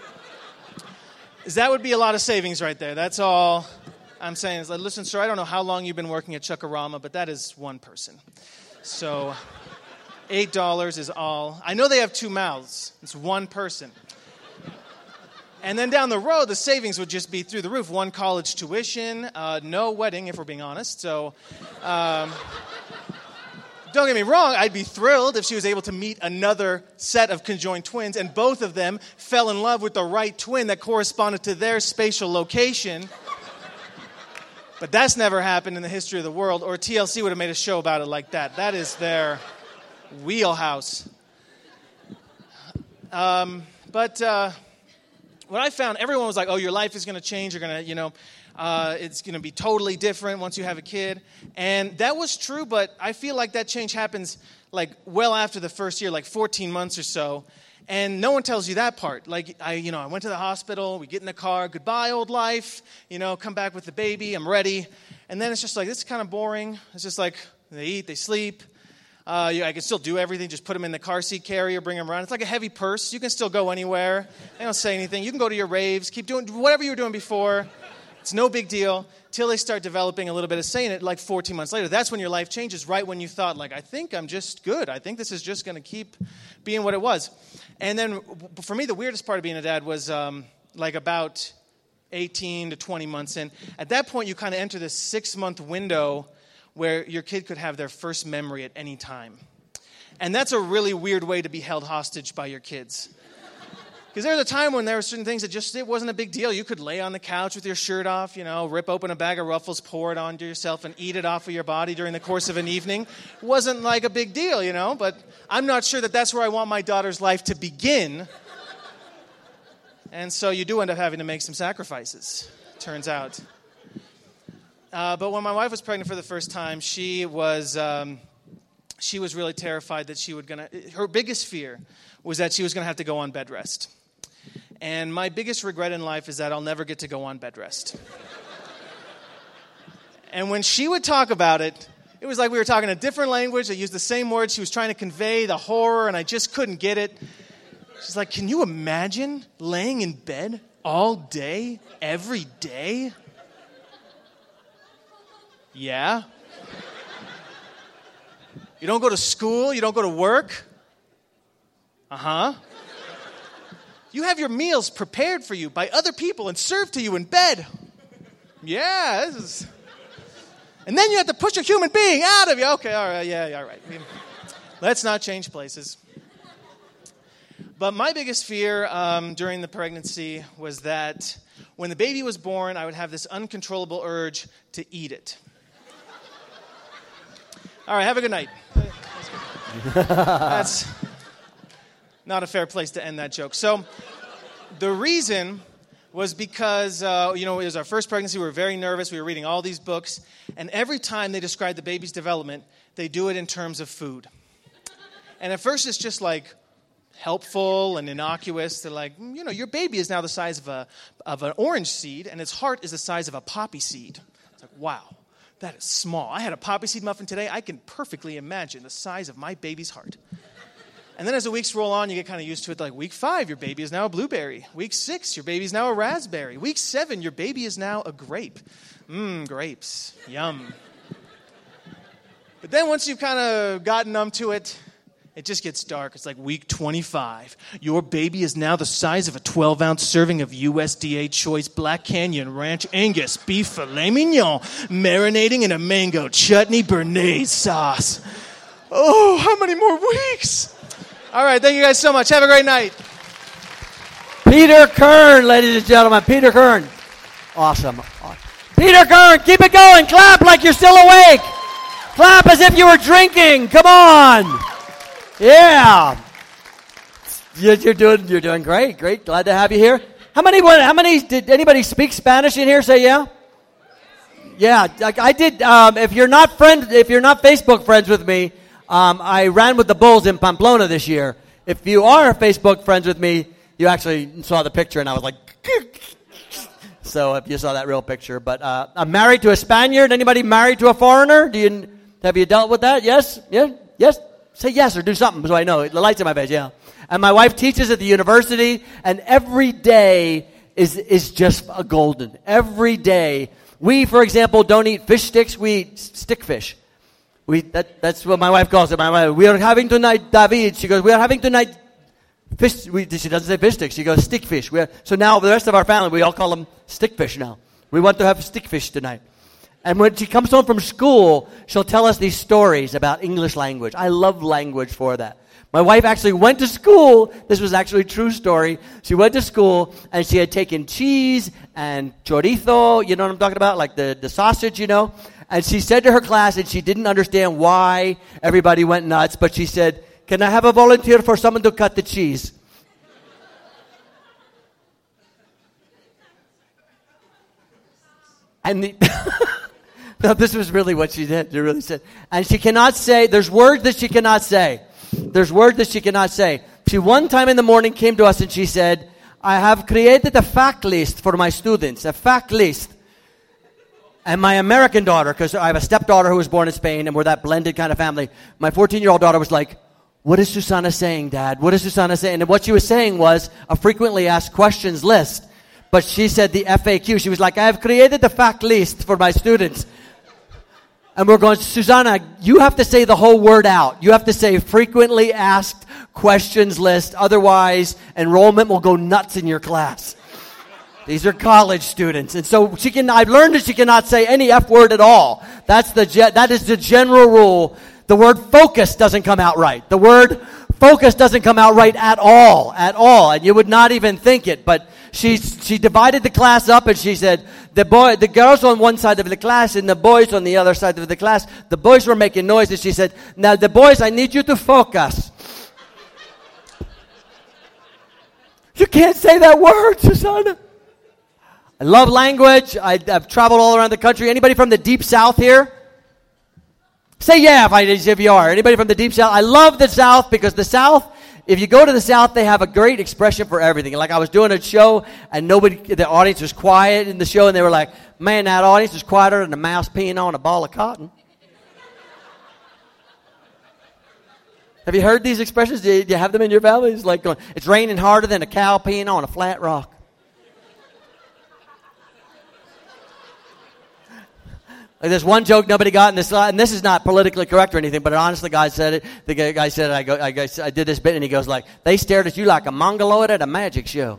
That would be a lot of savings right there. That's all I'm saying. Is like, listen, sir, I don't know how long you've been working at Chuck-A-Rama, but that is one person. So $8 is all. I know they have 2 mouths. It's one person. And then down the road, the savings would just be through the roof. 1 college tuition, no wedding, if we're being honest. So don't get me wrong, I'd be thrilled if she was able to meet another set of conjoined twins, and both of them fell in love with the right twin that corresponded to their spatial location. But that's never happened in the history of the world, or TLC would have made a show about it like that. That is their wheelhouse. But what I found, everyone was like, oh, your life is going to change. You're going to, it's going to be totally different once you have a kid. And that was true, but I feel like that change happens like well after the first year, like 14 months or so. And no one tells you that part. Like, I went to the hospital, we get in the car, goodbye, old life, come back with the baby, I'm ready. And then it's just like, this is kind of boring. It's just like, they eat, they sleep. I can still do everything, just put them in the car seat carrier, bring them around. It's like a heavy purse. You can still go anywhere. They don't say anything. You can go to your raves, keep doing whatever you were doing before. It's no big deal till they start developing a little bit of saying it like 14 months later. That's when your life changes, right when you thought, like, I think I'm just good. I think this is just going to keep being what it was. And then for me, the weirdest part of being a dad was like about 18 to 20 months in. At that point, you kind of enter this 6-month window where your kid could have their first memory at any time. And that's a really weird way to be held hostage by your kids. Because there was a time when there were certain things that it wasn't a big deal. You could lay on the couch with your shirt off, rip open a bag of Ruffles, pour it onto yourself, and eat it off of your body during the course of an evening. It wasn't like a big deal, but I'm not sure that that's where I want my daughter's life to begin. And so you do end up having to make some sacrifices, turns out. But when my wife was pregnant for the first time, she was really terrified that her biggest fear was that she was going to have to go on bed rest. And my biggest regret in life is that I'll never get to go on bed rest. And when she would talk about it, it was like we were talking a different language. I used the same words. She was trying to convey the horror, and I just couldn't get it. She's like, can you imagine laying in bed all day, every day? Yeah. You don't go to school? You don't go to work? Uh-huh. You have your meals prepared for you by other people and served to you in bed. Yeah, and then you have to push a human being out of you. Okay, all right, yeah, all right. Let's not change places. But my biggest fear during the pregnancy was that when the baby was born, I would have this uncontrollable urge to eat it. All right, have a good night. That's not a fair place to end that joke. So the reason was because, it was our first pregnancy. We were very nervous. We were reading all these books. And every time they describe the baby's development, they do it in terms of food. And at first it's just like helpful and innocuous. They're like, your baby is now the size of an orange seed, and its heart is the size of a poppy seed. It's like, wow. That is small. I had a poppy seed muffin today. I can perfectly imagine the size of my baby's heart. And then as the weeks roll on, you get kind of used to it. Like week 5, your baby is now a blueberry. Week 6, your baby is now a raspberry. Week 7, your baby is now a grape. Grapes. Yum. But then once you've kind of gotten numb to it, it just gets dark. It's like week 25. Your baby is now the size of a 12-ounce serving of USDA Choice Black Canyon Ranch Angus beef filet mignon, marinating in a mango chutney béarnaise sauce. Oh, how many more weeks? All right, thank you guys so much. Have a great night. Peter Kern, ladies and gentlemen. Peter Kern. Awesome. Peter Kern, keep it going. Clap like you're still awake. Clap as if you were drinking. Come on. Yeah. You're doing great. Great. Glad to have you here. How many did anybody speak Spanish in here? Say yeah. Yeah, I did. If you're not Facebook friends with me, I ran with the Bulls in Pamplona this year. If you are Facebook friends with me, you actually saw the picture, and I was like, so if you saw that real picture. But I'm married to a Spaniard. Anybody married to a foreigner? Have you dealt with that? Yes? Yeah? Yes? Say yes or do something so I know. The light's in my face, yeah. And my wife teaches at the university, and every day is just a golden. Every day. We, for example, don't eat fish sticks. We eat stick fish. That's what my wife calls it. My wife, we are having tonight, David. She goes, we are having tonight fish. She doesn't say fish sticks. She goes, stick fish. So now the rest of our family, we all call them stick fish now. We want to have stick fish tonight. And when she comes home from school, she'll tell us these stories about English language. I love language for that. My wife actually went to school. This was actually a true story. She went to school, and she had taken cheese and chorizo, you know what I'm talking about, like the sausage, you know. And she said to her class, and she didn't understand why everybody went nuts, but she said, can I have a volunteer for someone to cut the cheese? And no, this was really what she did. She really said. And she cannot say, there's words that she cannot say. There's words that she cannot say. She one time in the morning came to us and she said, I have created a fact list for my students, a fact list. And my American daughter, because I have a stepdaughter who was born in Spain and we're that blended kind of family, my 14-year-old daughter was like, what is Susana saying, Dad? What is Susana saying? And what she was saying was a frequently asked questions list. But she said the FAQ. She was like, I have created the fact list for my students. And we're going, Susanna, you have to say the whole word out. You have to say frequently asked questions list. Otherwise, enrollment will go nuts in your class. These are college students. And so I've learned that she cannot say any F word at all. That is the general rule. The word focus doesn't come out right. The word focus doesn't come out right at all. And you would not even think it. But she divided the class up and she said, the girls on one side of the class and the boys on the other side of the class. The boys were making noise and she said, now the boys, I need you to focus. You can't say that word, Susanna. I love language. I've traveled all around the country. Anybody from the Deep South here? Say yeah if you are. Anybody from the Deep South? I love the South because the South, if you go to the South, they have a great expression for everything. Like I was doing a show and the audience was quiet in the show and they were like, man, that audience is quieter than a mouse peeing on a ball of cotton. Have you heard these expressions? Do you have them in your family? It's like going, it's raining harder than a cow peeing on a flat rock. Like there's one joke nobody got in this, and this is not politically correct or anything, but honestly, the guy said it. The guy said it. I did this bit, and he goes like, "They stared at you like a mongoloid at a magic show."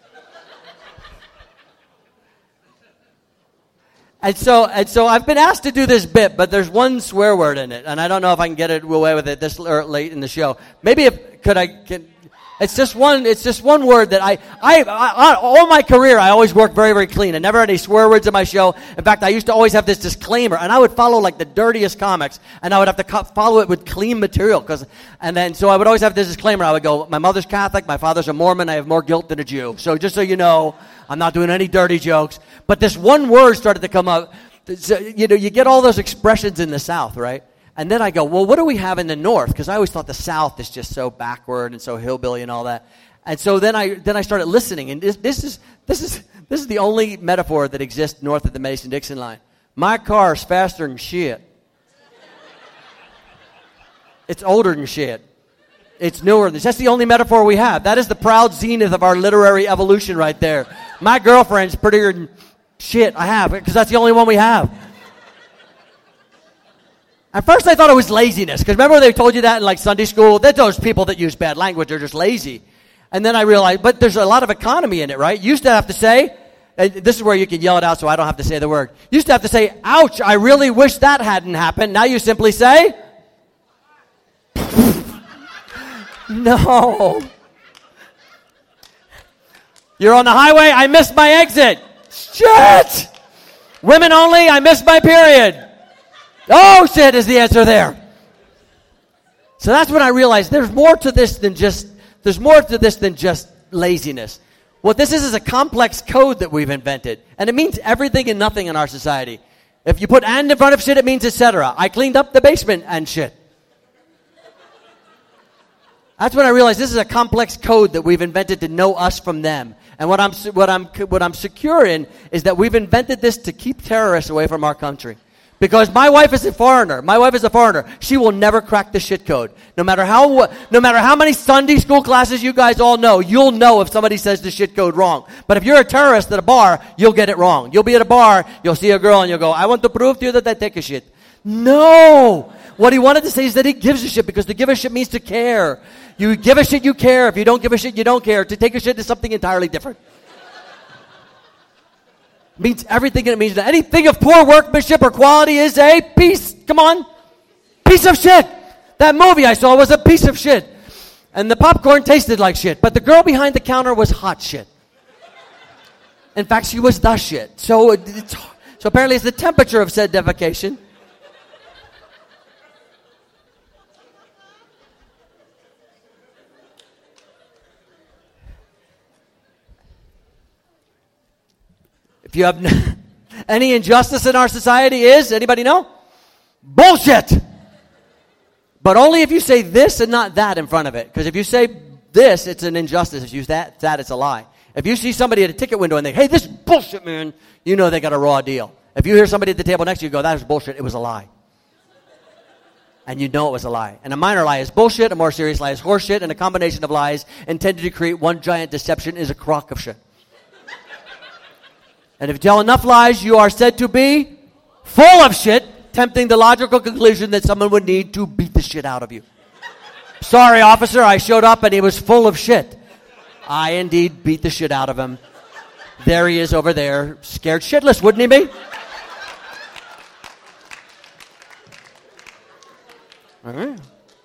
And so I've been asked to do this bit, but there's one swear word in it, and I don't know if I can get away with it this late in the show. Maybe It's just one word that I all my career, I always worked very, very clean. I never had any swear words in my show. In fact, I used to always have this disclaimer, and I would follow like the dirtiest comics, and I would have to follow it with clean material. So I would always have this disclaimer. I would go, my mother's Catholic, my father's a Mormon, I have more guilt than a Jew. So just so you know, I'm not doing any dirty jokes. But this one word started to come up. You get all those expressions in the South, right? And then I go, well, what do we have in the North? Because I always thought the South is just so backward and so hillbilly and all that. And so then I started listening, and this is the only metaphor that exists north of the Mason-Dixon line. My car's faster than shit. It's older than shit. It's newer than this. That's the only metaphor we have. That is the proud zenith of our literary evolution right there. My girlfriend's prettier than shit I have, because that's the only one we have. At first I thought it was laziness, because remember they told you that in like Sunday school? That those people that use bad language are just lazy. And then I realized, but there's a lot of economy in it, right? You used to have to say, and this is where you can yell it out so I don't have to say the word. You used to have to say, ouch, I really wish that hadn't happened. Now you simply say, no. You're on the highway, I missed my exit. Shit! Women only, I missed my period. Oh, shit is the answer there. So that's when I realized there's more to this than just laziness. What this is a complex code that we've invented. And it means everything and nothing in our society. If you put and in front of shit, it means etc. I cleaned up the basement and shit. That's when I realized this is a complex code that we've invented to know us from them. And what I'm secure in is that we've invented this to keep terrorists away from our country. Because my wife is a foreigner. She will never crack the shit code. No matter how many Sunday school classes you guys all know, you'll know if somebody says the shit code wrong. But if you're a terrorist at a bar, you'll get it wrong. You'll be at a bar, you'll see a girl and you'll go, I want to prove to you that I take a shit. No! What he wanted to say is that he gives a shit, because to give a shit means to care. You give a shit, you care. If you don't give a shit, you don't care. To take a shit is something entirely different. Means everything, and it means that anything of poor workmanship or quality is a piece. Come on. Piece of shit. That movie I saw was a piece of shit. And the popcorn tasted like shit. But the girl behind the counter was hot shit. In fact, she was the shit. So apparently it's the temperature of said defecation. If you have any injustice in our society is, anybody know? Bullshit! But only if you say this and not that in front of it. Because if you say this, it's an injustice. If you say that, it's a lie. If you see somebody at a ticket window and they, hey, this is bullshit, man, you know they got a raw deal. If you hear somebody at the table next to you go, that is bullshit, it was a lie. And you know it was a lie. And a minor lie is bullshit, a more serious lie is horseshit, and a combination of lies intended to create one giant deception is a crock of shit. And if you tell enough lies, you are said to be full of shit, tempting the logical conclusion that someone would need to beat the shit out of you. Sorry, officer, I showed up and he was full of shit. I indeed beat the shit out of him. There he is over there, scared shitless, wouldn't he be? All right.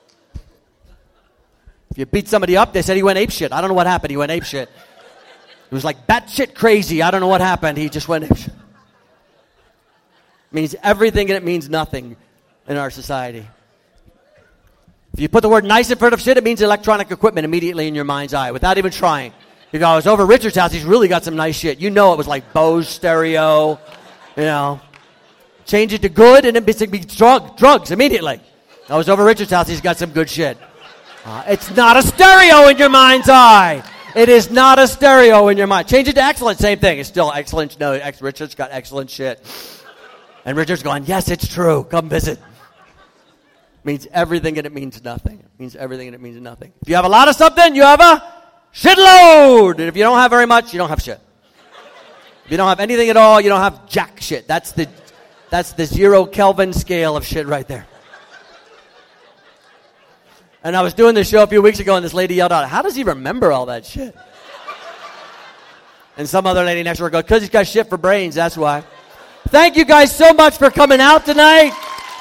If you beat somebody up, they said he went ape shit. I don't know what happened. He went ape shit. It was like batshit crazy. I don't know what happened. He just went. It means everything and it means nothing in our society. If you put the word nice in front of shit, it means electronic equipment immediately in your mind's eye without even trying. You go, I was over Richard's house. He's really got some nice shit. You know it was like Bose stereo, you know. Change it to good and it be drugs immediately. I was over Richard's house. He's got some good shit. It's not a stereo in your mind's eye. It is not a stereo in your mind. Change it to excellent. Same thing. It's still excellent. No, Richard's got excellent shit. And Richard's going, yes, it's true. Come visit. It means everything and it means nothing. It means everything and it means nothing. If you have a lot of something, you have a shitload. And if you don't have very much, you don't have shit. If you don't have anything at all, you don't have jack shit. That's the 0 Kelvin scale of shit right there. And I was doing this show a few weeks ago, and this lady yelled out, how does he remember all that shit? And some other lady next door goes, because he's got shit for brains, that's why. Thank you guys so much for coming out tonight.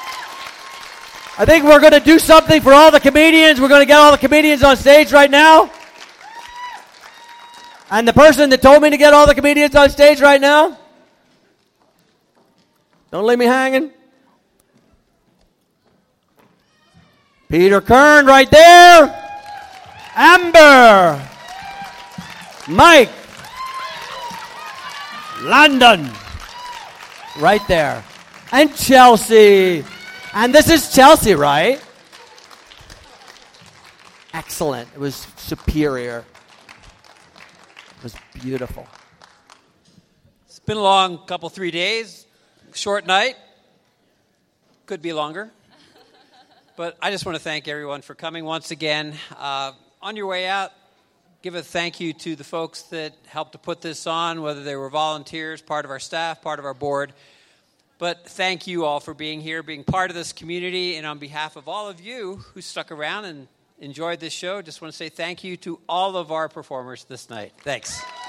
I think we're going to do something for all the comedians. We're going to get all the comedians on stage right now. And the person that told me to get all the comedians on stage right now, don't leave me hanging. Peter Kern right there. Amber. Mike. London. Right there. And Chelsea. And this is Chelsea, right? Excellent. It was superior. It was beautiful. It's been a long couple, 3 days. Short night. Could be longer. But I just want to thank everyone for coming once again. On your way out, give a thank you to the folks that helped to put this on, whether they were volunteers, part of our staff, part of our board. But thank you all for being here, being part of this community. And on behalf of all of you who stuck around and enjoyed this show, just want to say thank you to all of our performers this night. Thanks.